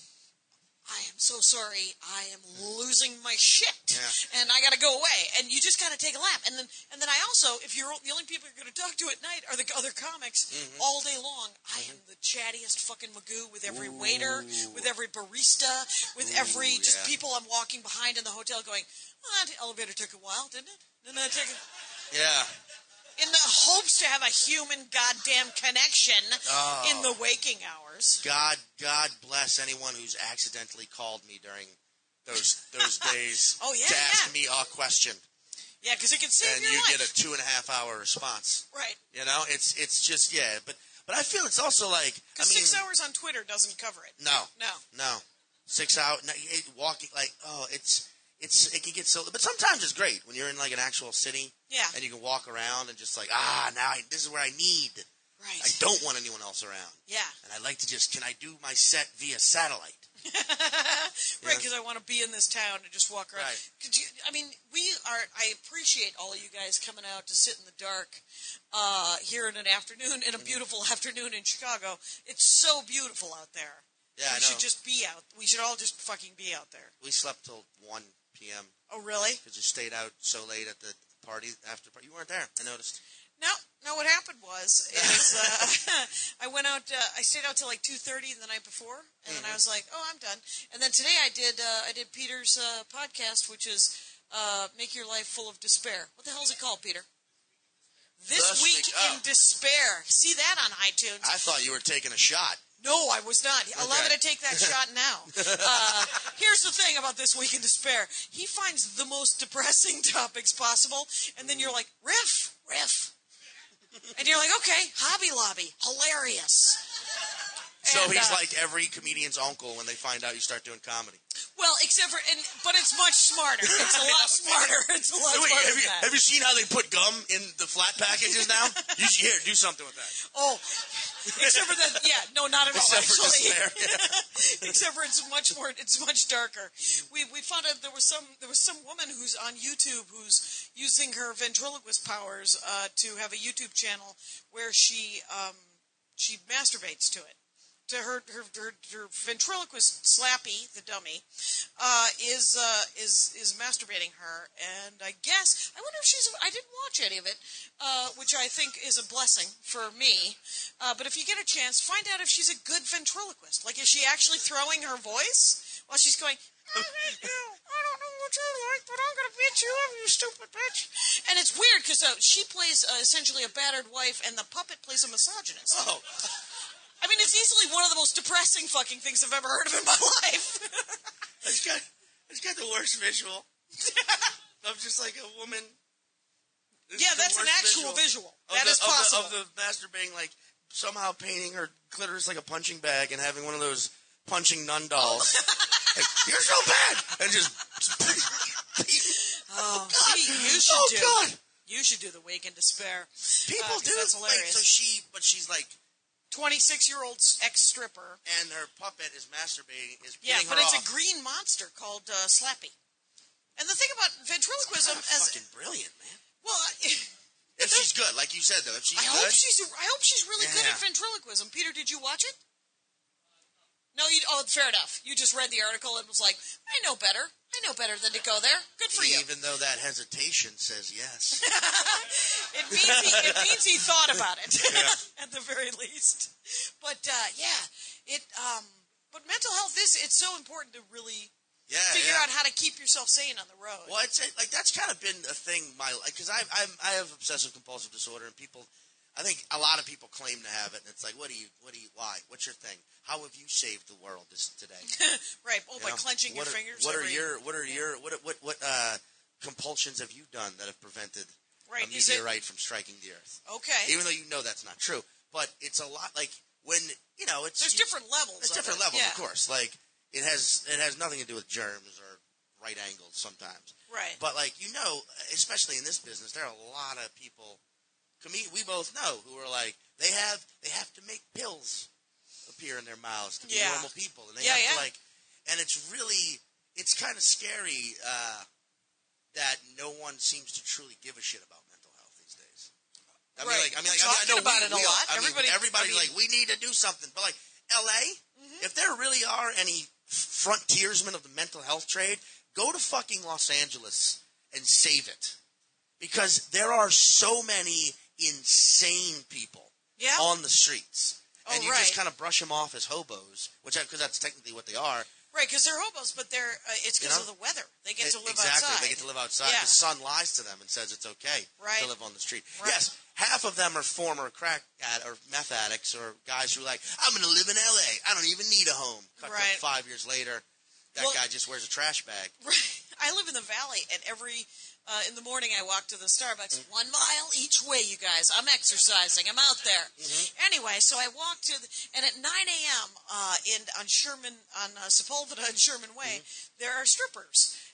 I am so sorry. I am losing my shit, Yeah. and I got to go away. And you just kind of take a lap. And then, and then I also, if you're the only people you're going to talk to at night are the other comics Mm-hmm. all day long. I am the chattiest fucking magoo with every waiter, with every barista, with every just yeah. people I'm walking behind in the hotel, going, "Oh, that elevator took a while, didn't it? Didn't it take?" A... Yeah. In the hopes to have a human goddamn connection Oh. in the waking hours. God, God bless anyone who's accidentally called me during those those days Oh, yeah, to ask yeah. me a question, Yeah, because it can save and your you life. get a two and a half hour response. Right. You know, it's it's just yeah, but but I feel it's also like I Because mean, six hours on Twitter doesn't cover it. No, No. no, six hours no, it- walking like oh, it's it's it can get so. But sometimes it's great when you're in like an actual city. Yeah. And you can walk around and just like ah now I, this is where I need. Right. I don't want anyone else around. Yeah. And I'd like to just can I do my set via satellite? Right, because I want to be in this town and just walk around. Right. Could you, I mean, we are. I appreciate all of you guys coming out to sit in the dark uh, here in an afternoon, in a beautiful afternoon in Chicago. It's so beautiful out there. Yeah, we I know. should just be out. We should all just fucking be out there. We slept till one p.m. Oh, really? because you stayed out so late at the party after party. You weren't there. I noticed. No, no. What happened was, is uh, I went out. Uh, I stayed out till like two thirty the night before, and then I was like, "Oh, I'm done." And then today I did. Uh, I did Peter's uh, podcast, which is uh, "Make Your Life Full of Despair." What the hell is it called, Peter? This This week Week- oh. in Despair. See that on iTunes? I thought you were taking a shot. No, I was not. Allow me Okay. to take that shot now. Uh, here's the thing about This Week in Despair. He finds the most depressing topics possible, and then you're like, riff, riff. And you're like, okay, Hobby Lobby, hilarious. So And, he's uh, like every comedian's uncle when they find out you start doing comedy. well, except for, and, but it's much smarter. It's a lot smarter. It's a lot Wait, smarter have, you, than that. have you seen how they put gum in the flat packages now? You should, here, do something with that. Oh, except for that, yeah, no, not at all, Except for actually. despair. Yeah. Except for it's much more, it's much darker. We we found out there was some there was some woman who's on YouTube who's using her ventriloquist powers uh, to have a YouTube channel where she um, she masturbates to it. To her her, her, her ventriloquist Slappy, the dummy, uh, is uh, is is masturbating her, and I guess I wonder if she's. I didn't watch any of it, uh, which I think is a blessing for me. Uh, but if you get a chance, find out if she's a good ventriloquist. Like, is she actually throwing her voice while she's going? I hate you. I don't know what you're like, but I'm gonna beat you up, you stupid bitch. And it's weird because uh, she plays uh, essentially a battered wife, and the puppet plays a misogynist. Oh, I mean, it's easily one of the most depressing fucking things I've ever heard of in my life. it's got it's got the worst visual of just like a woman. It's Yeah, the that's an worst actual visual. Of That the, is of the- possible. Of the, masturbating, like somehow painting her clitoris like a punching bag and having one of those punching nun dolls. Like, you're so bad, and just. Oh, God. see, you should oh do. God. You should do the Wake in Despair. People Uh, 'cause do that's like hilarious. so she, but she's like, twenty-six-year-old ex-stripper. and her puppet is masturbating, is Yeah, getting but her it's off. a green monster called uh, Slappy. And the thing about ventriloquism, That's as fucking brilliant, man. well, I- If she's good, like you said though, if she's I good, hope she's. I hope she's really good Yeah. at ventriloquism. Peter, did you watch it? No, you. Oh, fair enough. You just read the article and was like, "I know better. I know better than to go there. Good for you." even though that hesitation says yes. It means he, it means he thought about it Yeah. at the very least. But uh, yeah, it. Um, but mental health is. It's so important to really Yeah, figure yeah. out how to keep yourself sane on the road. Well, I'd say like that's kind of been a thing. My because I I'm, I have obsessive compulsive disorder, and people, I think a lot of people claim to have it, and it's like, what do you, what do you, why? What's your thing? How have you saved the world this today? Right. Oh, You by know? clenching what your are, fingers. What are every- your what are your what what what uh, compulsions have you done that have prevented Right. a Is it meteorite from striking the earth? okay? Even though you know that's not true, but it's a lot like when you know it's There's you- different levels. There's of different it. levels, yeah. of course. Like it has it has nothing to do with germs or right angles sometimes. Right. But like you know, especially in this business, there are a lot of people. Com- we both know who are like they have they have to make pills appear in their mouths to be Yeah. normal people, and they Yeah, have yeah. to like, and it's really it's kind of scary uh, that no one seems to truly give a shit about mental health these days. I mean, Right. like I mean, We're like, I, mean I know talking about we, it a we all- lot. I mean, Everybody- everybody's I mean- like we need to do something, but like L A, Mm-hmm. if there really are any frontiersmen of the mental health trade, go to fucking Los Angeles and save it. Because there are so many insane people Yeah. on the streets. And Oh, you right. just kind of brush them off as hobos, which because that's technically what they are. Right, because they're hobos, but they're uh, it's because You know? of the weather. They get to live exactly. outside. They get to live outside. Yeah. The sun lies to them and says it's okay Right. to live on the street. Right. Yes, half of them are former crack ad- or meth addicts or guys who are like, I'm going to live in L A. I don't even need a home. Cut to Right. five years later, that Well- guy just wears a trash bag. Right. I live in the valley, and every uh, in the morning I walk to the Starbucks. One mile each way, you guys. I'm exercising. I'm out there. Anyway, so I walk to, the, and at nine a.m. Uh, in on Sherman on uh, Sepulveda and Sherman Way, there are strippers.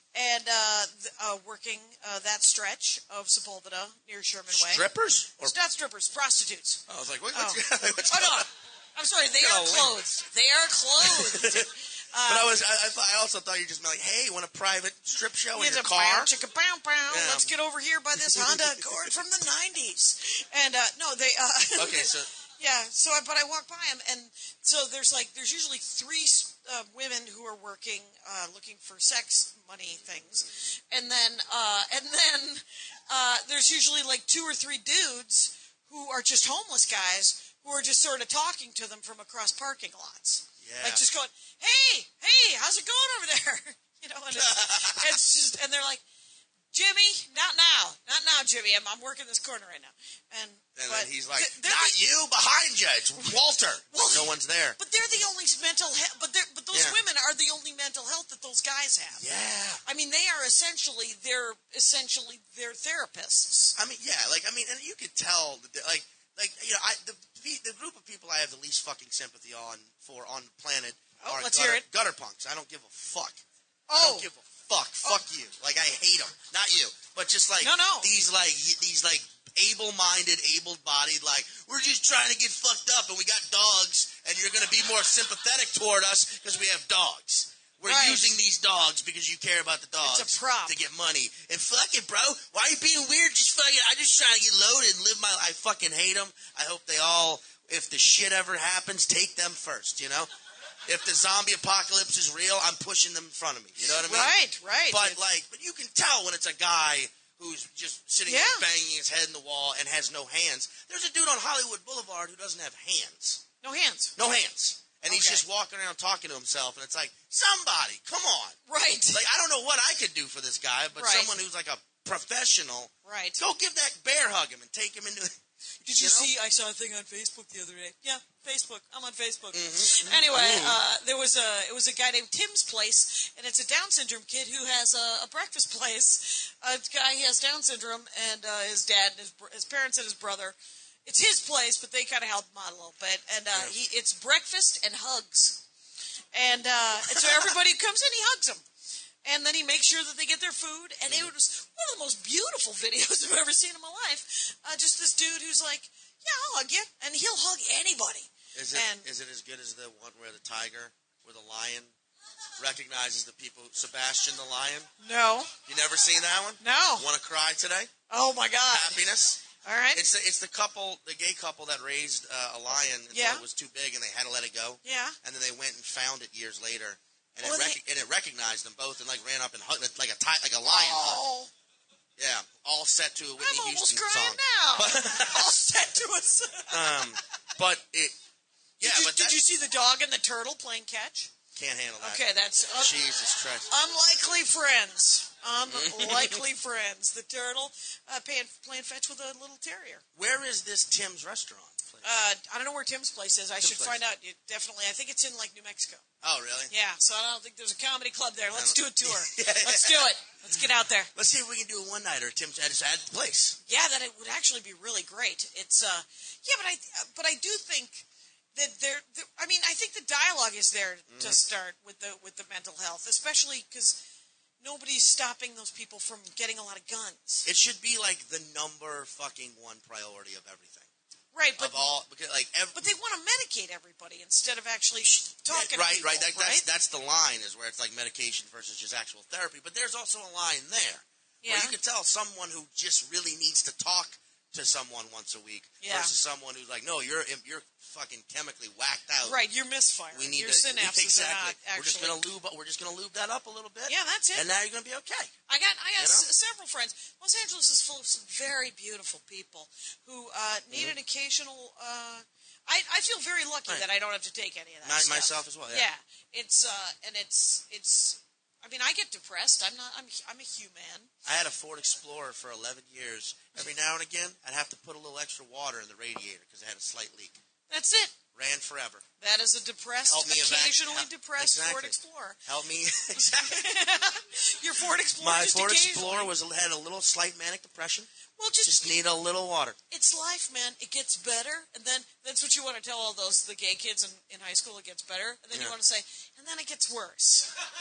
and uh, th- uh, working uh, that stretch of Sepulveda near Sherman Way. Strippers? Or, It's not strippers, prostitutes. I was like, what, Oh, what's, what's oh going no, on? I'm sorry. They Get are a link. clothed. They are clothed. But I was, I, I, thought, I also thought you just meant like, hey, you want a private strip show in It's your a car? bow, chicka, bow, bow. Yeah. Let's get over here by this Honda Accord from the nineties. And uh, no, they. Uh, Okay, so yeah. So, I, but I walk by them, and so there's like there's usually three uh, women who are working, uh, looking for sex money things, and then uh, and then uh, there's usually like two or three dudes who are just homeless guys who are just sort of talking to them from across parking lots. yeah. Like just going, hey, hey, how's it going over there? You know, and it's, it's just, and they're like, Jimmy, not now, not now, Jimmy. I'm, I'm working this corner right now, and and but then he's like, th- they're not the- you, behind you. It's Walter. Well, no one's there. But they're the only mental, he- but they're, but those Yeah. women are the only mental health that those guys have. Yeah. I mean, they are essentially they're essentially their therapists. I mean, yeah, like, I mean, and you could tell, that they- like, like you know, I, the, the group of people I have the least fucking sympathy on for on the planet Oh, are let's gutter, hear it. gutter punks. I don't give a fuck. I Oh, don't give a fuck. Fuck you. Like, I hate them. Not you. But just like No, no. these like y- these like able-minded, able-bodied, like, we're just trying to get fucked up and we got dogs and you're going to be more sympathetic toward us because we have dogs. We're Right. using these dogs because you care about the dogs It's a prop. to get money. And fuck it, bro. Why are you being weird? Just fucking, I'm just trying to get loaded and live my life. I fucking hate them. I hope they all, if the shit ever happens, take them first, you know? If the zombie apocalypse is real, I'm pushing them in front of me. You know what I mean? right, right. But It's- like, but you can tell when it's a guy who's just sitting Yeah. there banging his head in the wall and has no hands. There's a dude on Hollywood Boulevard who doesn't have hands. no hands. No hands. And he's Okay. just walking around talking to himself, and it's like, somebody, come on. Right, Like, I don't know what I could do for this guy, but Right. someone who's like a professional, right. go give that bear hug him and take him into. Did you, you know? see? I saw a thing on Facebook the other day. Yeah, Facebook. I'm on Facebook. Mm-hmm. Anyway, uh, there was a it was a guy named Tim's Place, and it's a Down syndrome kid who has a, a breakfast place. A guy he has Down syndrome, and uh, his dad, and his, br- his parents, and his brother. It's his place, but they kind of help him out a little bit. And uh, Yeah. he it's breakfast and hugs, and uh, and so everybody who comes in, he hugs them. And then he makes sure that they get their food. And it was one of the most beautiful videos I've ever seen in my life. Uh, just this dude who's like, yeah, I'll hug you. And he'll hug anybody. Is it And- is it as good as the one where the tiger, where the lion recognizes the people? Sebastian the lion. No. You never seen that one? No. Want to cry today? Oh, my God. Happiness. All right. It's the, it's the couple, the gay couple that raised uh, a lion until Yeah. it was too big and they had to let it go. yeah. And then they went and found it years later, and Oh, it they- rec- and it recognized them both and like ran up and hugged it like a ti- like a lion hug. Oh, Yeah, all set to a Whitney I'm almost Houston crying song. now. All set to us. Um, but it, yeah, did you, but did that, you see the dog and the turtle playing catch? can't handle that. Okay, that's uh, Jesus Christ. unlikely friends. Unlikely friends. The turtle uh, playing, playing fetch with a little terrier. Where is this Tim's restaurant? Place? Uh, I don't know where Tim's place is. I Tim's should place. find out. You definitely. I think it's in like New Mexico. oh, really? Yeah, so I don't think there's a comedy club there. Let's do a tour. Yeah. Let's do it. Let's get out there. Let's see if we can do a one nighter. Tim's at his at the place. Yeah, that it would actually be really great. It's uh, yeah, but I but I do think that there. there I mean, I think the dialogue is there Mm-hmm. to start with the with the mental health, especially because nobody's stopping those people from getting a lot of guns. It should be like the number fucking one priority of everything. Right, but of all, because like every, but they want to medicate everybody instead of actually talking. right, to people, right. That, right? That's that's the line is where it's like medication versus just actual therapy. But there's also a line there Yeah. where you can tell someone who just really needs to talk to someone once a week Yeah. versus someone who's like, no, you're you're fucking chemically whacked out. Right, you're misfiring. We need Your to, synapses exactly. are not actually. We're just gonna lube. We're just gonna lube that up a little bit. Yeah, that's it. And now you're gonna be okay. I got I You got know? s- several friends. Los Angeles is full of some very beautiful people who uh, need Mm-hmm. an occasional. Uh, I I feel very lucky Right. that I don't have to take any of that. My- stuff. myself as well, yeah. it's uh, and it's it's. I mean, I get depressed. I'm not. I'm I'm a human. I had a Ford Explorer for eleven years. Every now and again, I'd have to put a little extra water in the radiator because it had a slight leak. That's it. Ran forever. That is a depressed, Help me evac- occasionally help- depressed Ford exactly. Explorer. Help me. exactly. Your Ford Explorer. My just Ford occasionally. Explorer was had a little slight manic depression. Well, just, Just need a little water. it's life, man. It gets better, and then that's what you want to tell all those the gay kids in, in high school. It gets better, and then you Yeah. want to say, and then it gets worse.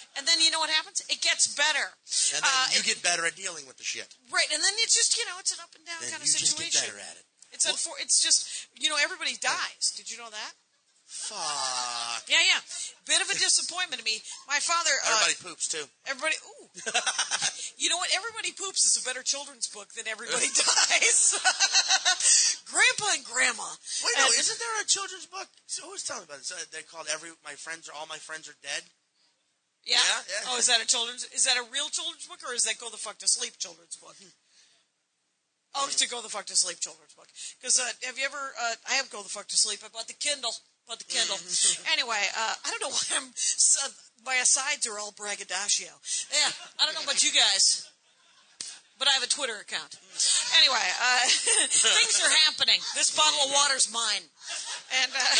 and then you know what happens? It gets better. And then Uh, you it- get better at dealing with the shit. Right, and then it's just, you know, it's an up and down Then kind of you just situation. get better at it. It's unfor- It's just, you know, everybody dies. Did you know that? Fuck. Yeah, yeah. Bit of a disappointment to me. My father. Uh, Everybody poops too. Everybody. Ooh. You know what? Everybody Poops is a better children's book than Everybody Dies. Grandpa and Grandma. Wait, no, And- isn't there a children's book? So who was telling me about this? Uh, They're called Every My Friends Are All My Friends Are Dead. Yeah? Yeah, yeah. Oh, is that a children's? Is that a real children's book, or is that Go the Fuck to Sleep children's book? Oh, to Go the Fuck to Sleep children's book. Because uh, have you ever? Uh, I have Go the Fuck to Sleep. I bought the Kindle. Bought the Kindle. Anyway, uh, I don't know why I'm. So, my asides are all braggadocio. Yeah, I don't know about you guys, but I have a Twitter account. Anyway, uh, things are happening. This bottle of water's mine, and uh,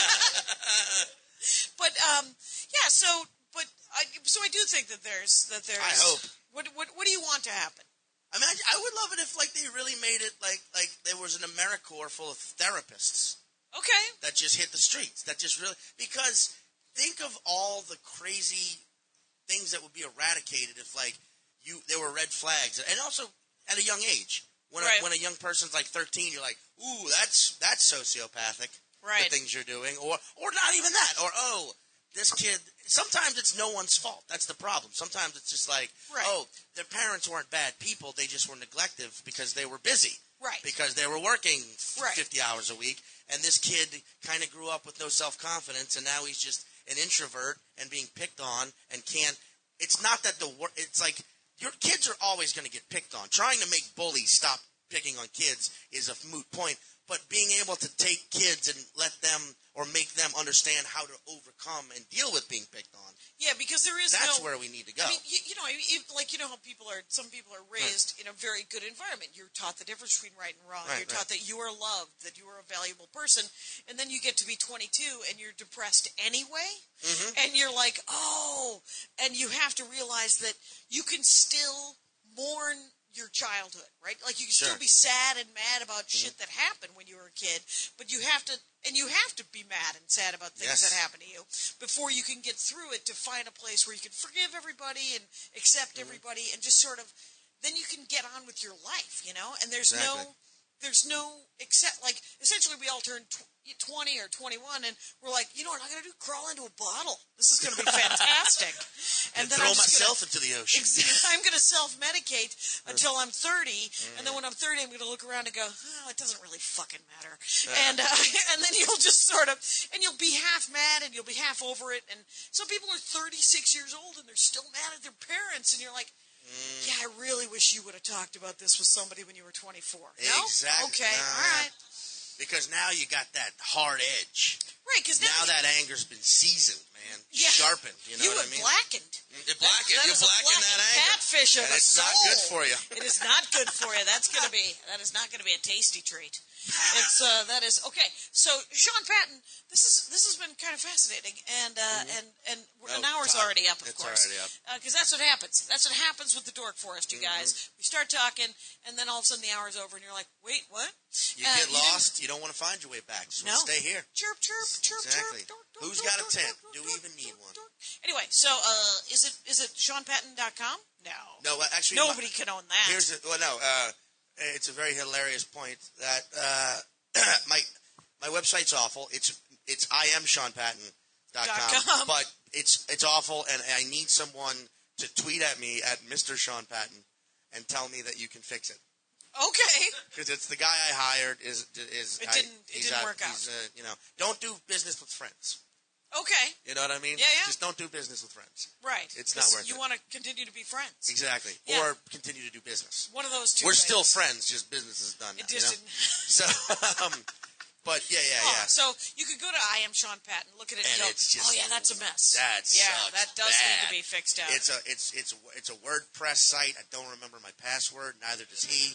but um, yeah. So, but I, so I do think that there's that there's. I hope. What what what do you want to happen? I mean, I, I would love it if like they really made it like like there was an AmeriCorps full of therapists Okay. that just hit the streets. That just really because think of all the crazy things that would be eradicated if like you there were red flags and also at a young age when Right. a, when a young person's like thirteen, you're like, ooh, that's that's sociopathic. Right. The things you're doing, or or not even that, or oh, this kid. Sometimes it's no one's fault. That's the problem. Sometimes it's just like, Right. oh, their parents weren't bad people. They just were neglective because they were busy. Right. Because they were working Right. fifty hours a week, and this kid kind of grew up with no self confidence, and now he's just an introvert and being picked on and can't. It's not that the wor- It's like your kids are always going to get picked on. Trying to make bullies stop picking on kids is a moot point. But being able to take kids and let them or make them understand how to overcome and deal with being picked on, Yeah, because there is that's no. where we need to go. I mean, you, you know, you, like you know how people are. Some people are raised in a very good environment. You're taught the difference between right and wrong. Right, you're taught that you are loved, that you are a valuable person, and then you get to be twenty-two and you're depressed anyway, Mm-hmm. and you're like, oh, and you have to realize that you can still mourn your childhood, right? Like you can Sure. still be sad and mad about shit that happened when you were a kid, but you have to, and you have to be mad and sad about things Yes. that happen to you before you can get through it to find a place where you can forgive everybody and accept Mm-hmm. everybody and just sort of, then you can get on with your life, you know? And there's Exactly. no, there's no, except, like, essentially we all turn tw- twenty or twenty-one and we're like, you know what I'm going to do? Crawl into a bottle. This is going to be fantastic. and then throw I'm just gonna- myself into the ocean. Ex- I'm going to self-medicate until I'm thirty, and then when I'm thirty, I'm going to look around and go, "Oh, it doesn't really fucking matter." And uh, and then you'll just sort of, and you'll be half mad, and you'll be half over it. And some people are thirty-six years old, and they're still mad at their parents, and you're like, "Yeah, I really wish you would have talked about this with somebody when you were twenty-four." No? Exactly. Okay. No, All yeah. right. Because now you got that hard edge. Right, because now, Now that anger's been seasoned, man. Yeah. Sharpened. You know you what have I mean? blackened. You blacken, That you is a blacken that blackened anger. catfish of and a it's not soul. good for you. It is not good for you. That's gonna be. That is not gonna be a tasty treat. It's uh, that is okay. So Sean Patton, this is this has been kind of fascinating, and uh, and and we're, an Oh, hour's time. already up, of It's course, already up. because that's what happens. That's what happens with the Dork Forest, you guys. We start talking, and then all of a sudden the hour's over, and you're like, wait, what? You Uh, get didn't- lost, you don't want to find your way back. So No. stay here. Chirp, chirp, chirp, Exactly. chirp. Dork, dork, Who's dork, got a dork, tent? dork, Do we dork, even need dork, one? dork. Anyway, so uh, is it is it sean patton dot com? No. No, well, actually, Nobody my, can own that. here's a, well, no. Uh, it's a very hilarious point that uh, my my website's awful. It's it's I am Sean Patton dot Dot com, com. but it's it's awful, and I need someone to tweet at me at Mister Sean Patton and tell me that you can fix it. Okay. Because it's the guy I hired is is It I- didn't- it he's didn't out- work out. he's, uh, you know, don't do business with friends. Okay. You know what I mean? Yeah, yeah. Just don't do business with friends. Right. It's not 'Cause worth you it. want to continue to be friends. Exactly. Yeah. Or continue to do business. One of those two. We're things. still friends, just business is done now. It you just know? didn't. So, um, but yeah, yeah, Oh, yeah. so you could go to I am Sean Patton, look at it, and, And go, it's just- "Oh yeah, that's a mess. That yeah, sucks that does need bad. to be fixed out." It's a it's it's it's a WordPress site. I don't remember my password. Neither does he.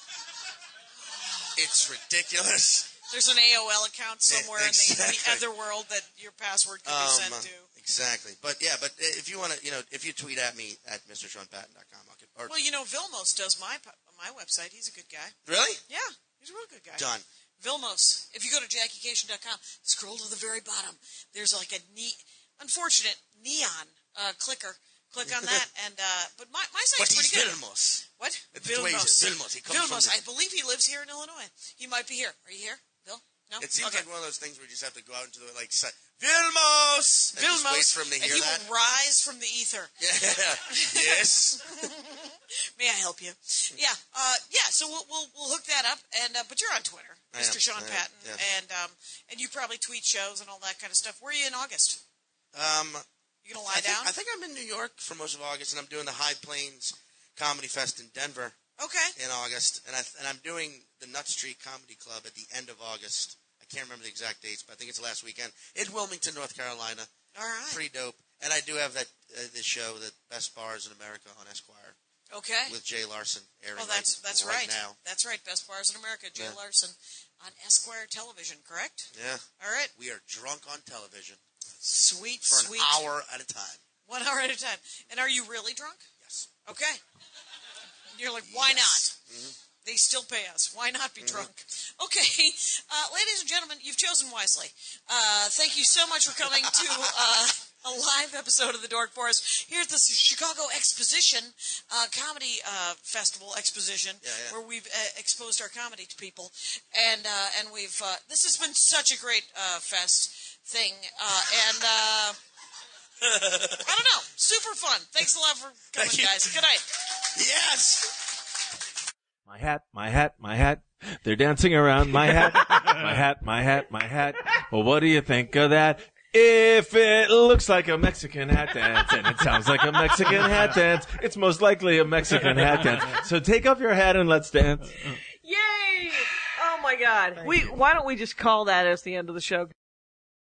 It's ridiculous. There's an A O L account somewhere in, the, in Exactly. the other world that your password can be Um, sent to. Exactly. But yeah, but if you want to, you know, if you tweet at me at Mister Sean Patton dot com, I'll get. Or, Well, you know, Vilmos does my po- my website. He's a good guy. really? Yeah, he's a real good guy. Done. Vilmos. If you go to Jackie Cation dot com, scroll to the very bottom. There's like a neat, unfortunate neon uh, clicker. Click on that, and uh, but my my site's But he's pretty good. Vilmos. What? It's the way he's- Vilmos. He comes Vilmos. from the- I believe he lives here in Illinois. He might be here. Are you here, Bill? No. It seems okay. like one of those things where you just have to go out into the, like, say, Vilmos! And just Vilmos, wait for him to and hear he that. will rise from the ether. Yeah. Yes. May I help you? Yeah, uh, yeah. So we'll we'll we'll hook that up, and uh, but you're on Twitter, I Mister am, Sean I am, Patton, yeah. and um, and you probably tweet shows and all that kind of stuff. Where are you in August? Um, You gonna lie I think, down? I think I'm in New York for most of August, and I'm doing the High Plains Comedy Fest in Denver Okay. in August, and I and I'm doing the Nut Street Comedy Club at the end of August. I can't remember the exact dates, but I think it's the last weekend in Wilmington, North Carolina. All right. Pretty dope. And I do have that uh, this show, the Best Bars in America on Esquire, Okay. with Jay Larson airing Oh, that's right, that's right right. now. That's right. Best Bars in America. Jay Yeah. Larson on Esquire Television. Correct. Yeah. All right. We are drunk on television Sweet, for an sweet. hour at a time. One hour at a time. And are you really drunk? Yes. Okay. You're like, why Yes. not? They still pay us. Why not be drunk? Okay, uh, ladies and gentlemen, you've chosen wisely. Uh, thank you so much for coming to uh, a live episode of the Dork Forest. Here's the Chicago Exposition uh, Comedy uh, Festival Exposition, Yeah, yeah. where we've uh, exposed our comedy to people, and uh, and we've. Uh, this has been such a great uh, fest thing, uh, and. Uh, I don't know. Super fun. Thanks a lot for coming, Thank you. guys. Good night. Yes. My hat, my hat, my hat. They're dancing around my hat. My hat, my hat, my hat. Well, what do you think of that? If it looks like a Mexican hat dance and it sounds like a Mexican hat dance, it's most likely a Mexican hat dance. So take off your hat and let's dance. Yay! Oh my God. We why don't we just call that as the end of the show?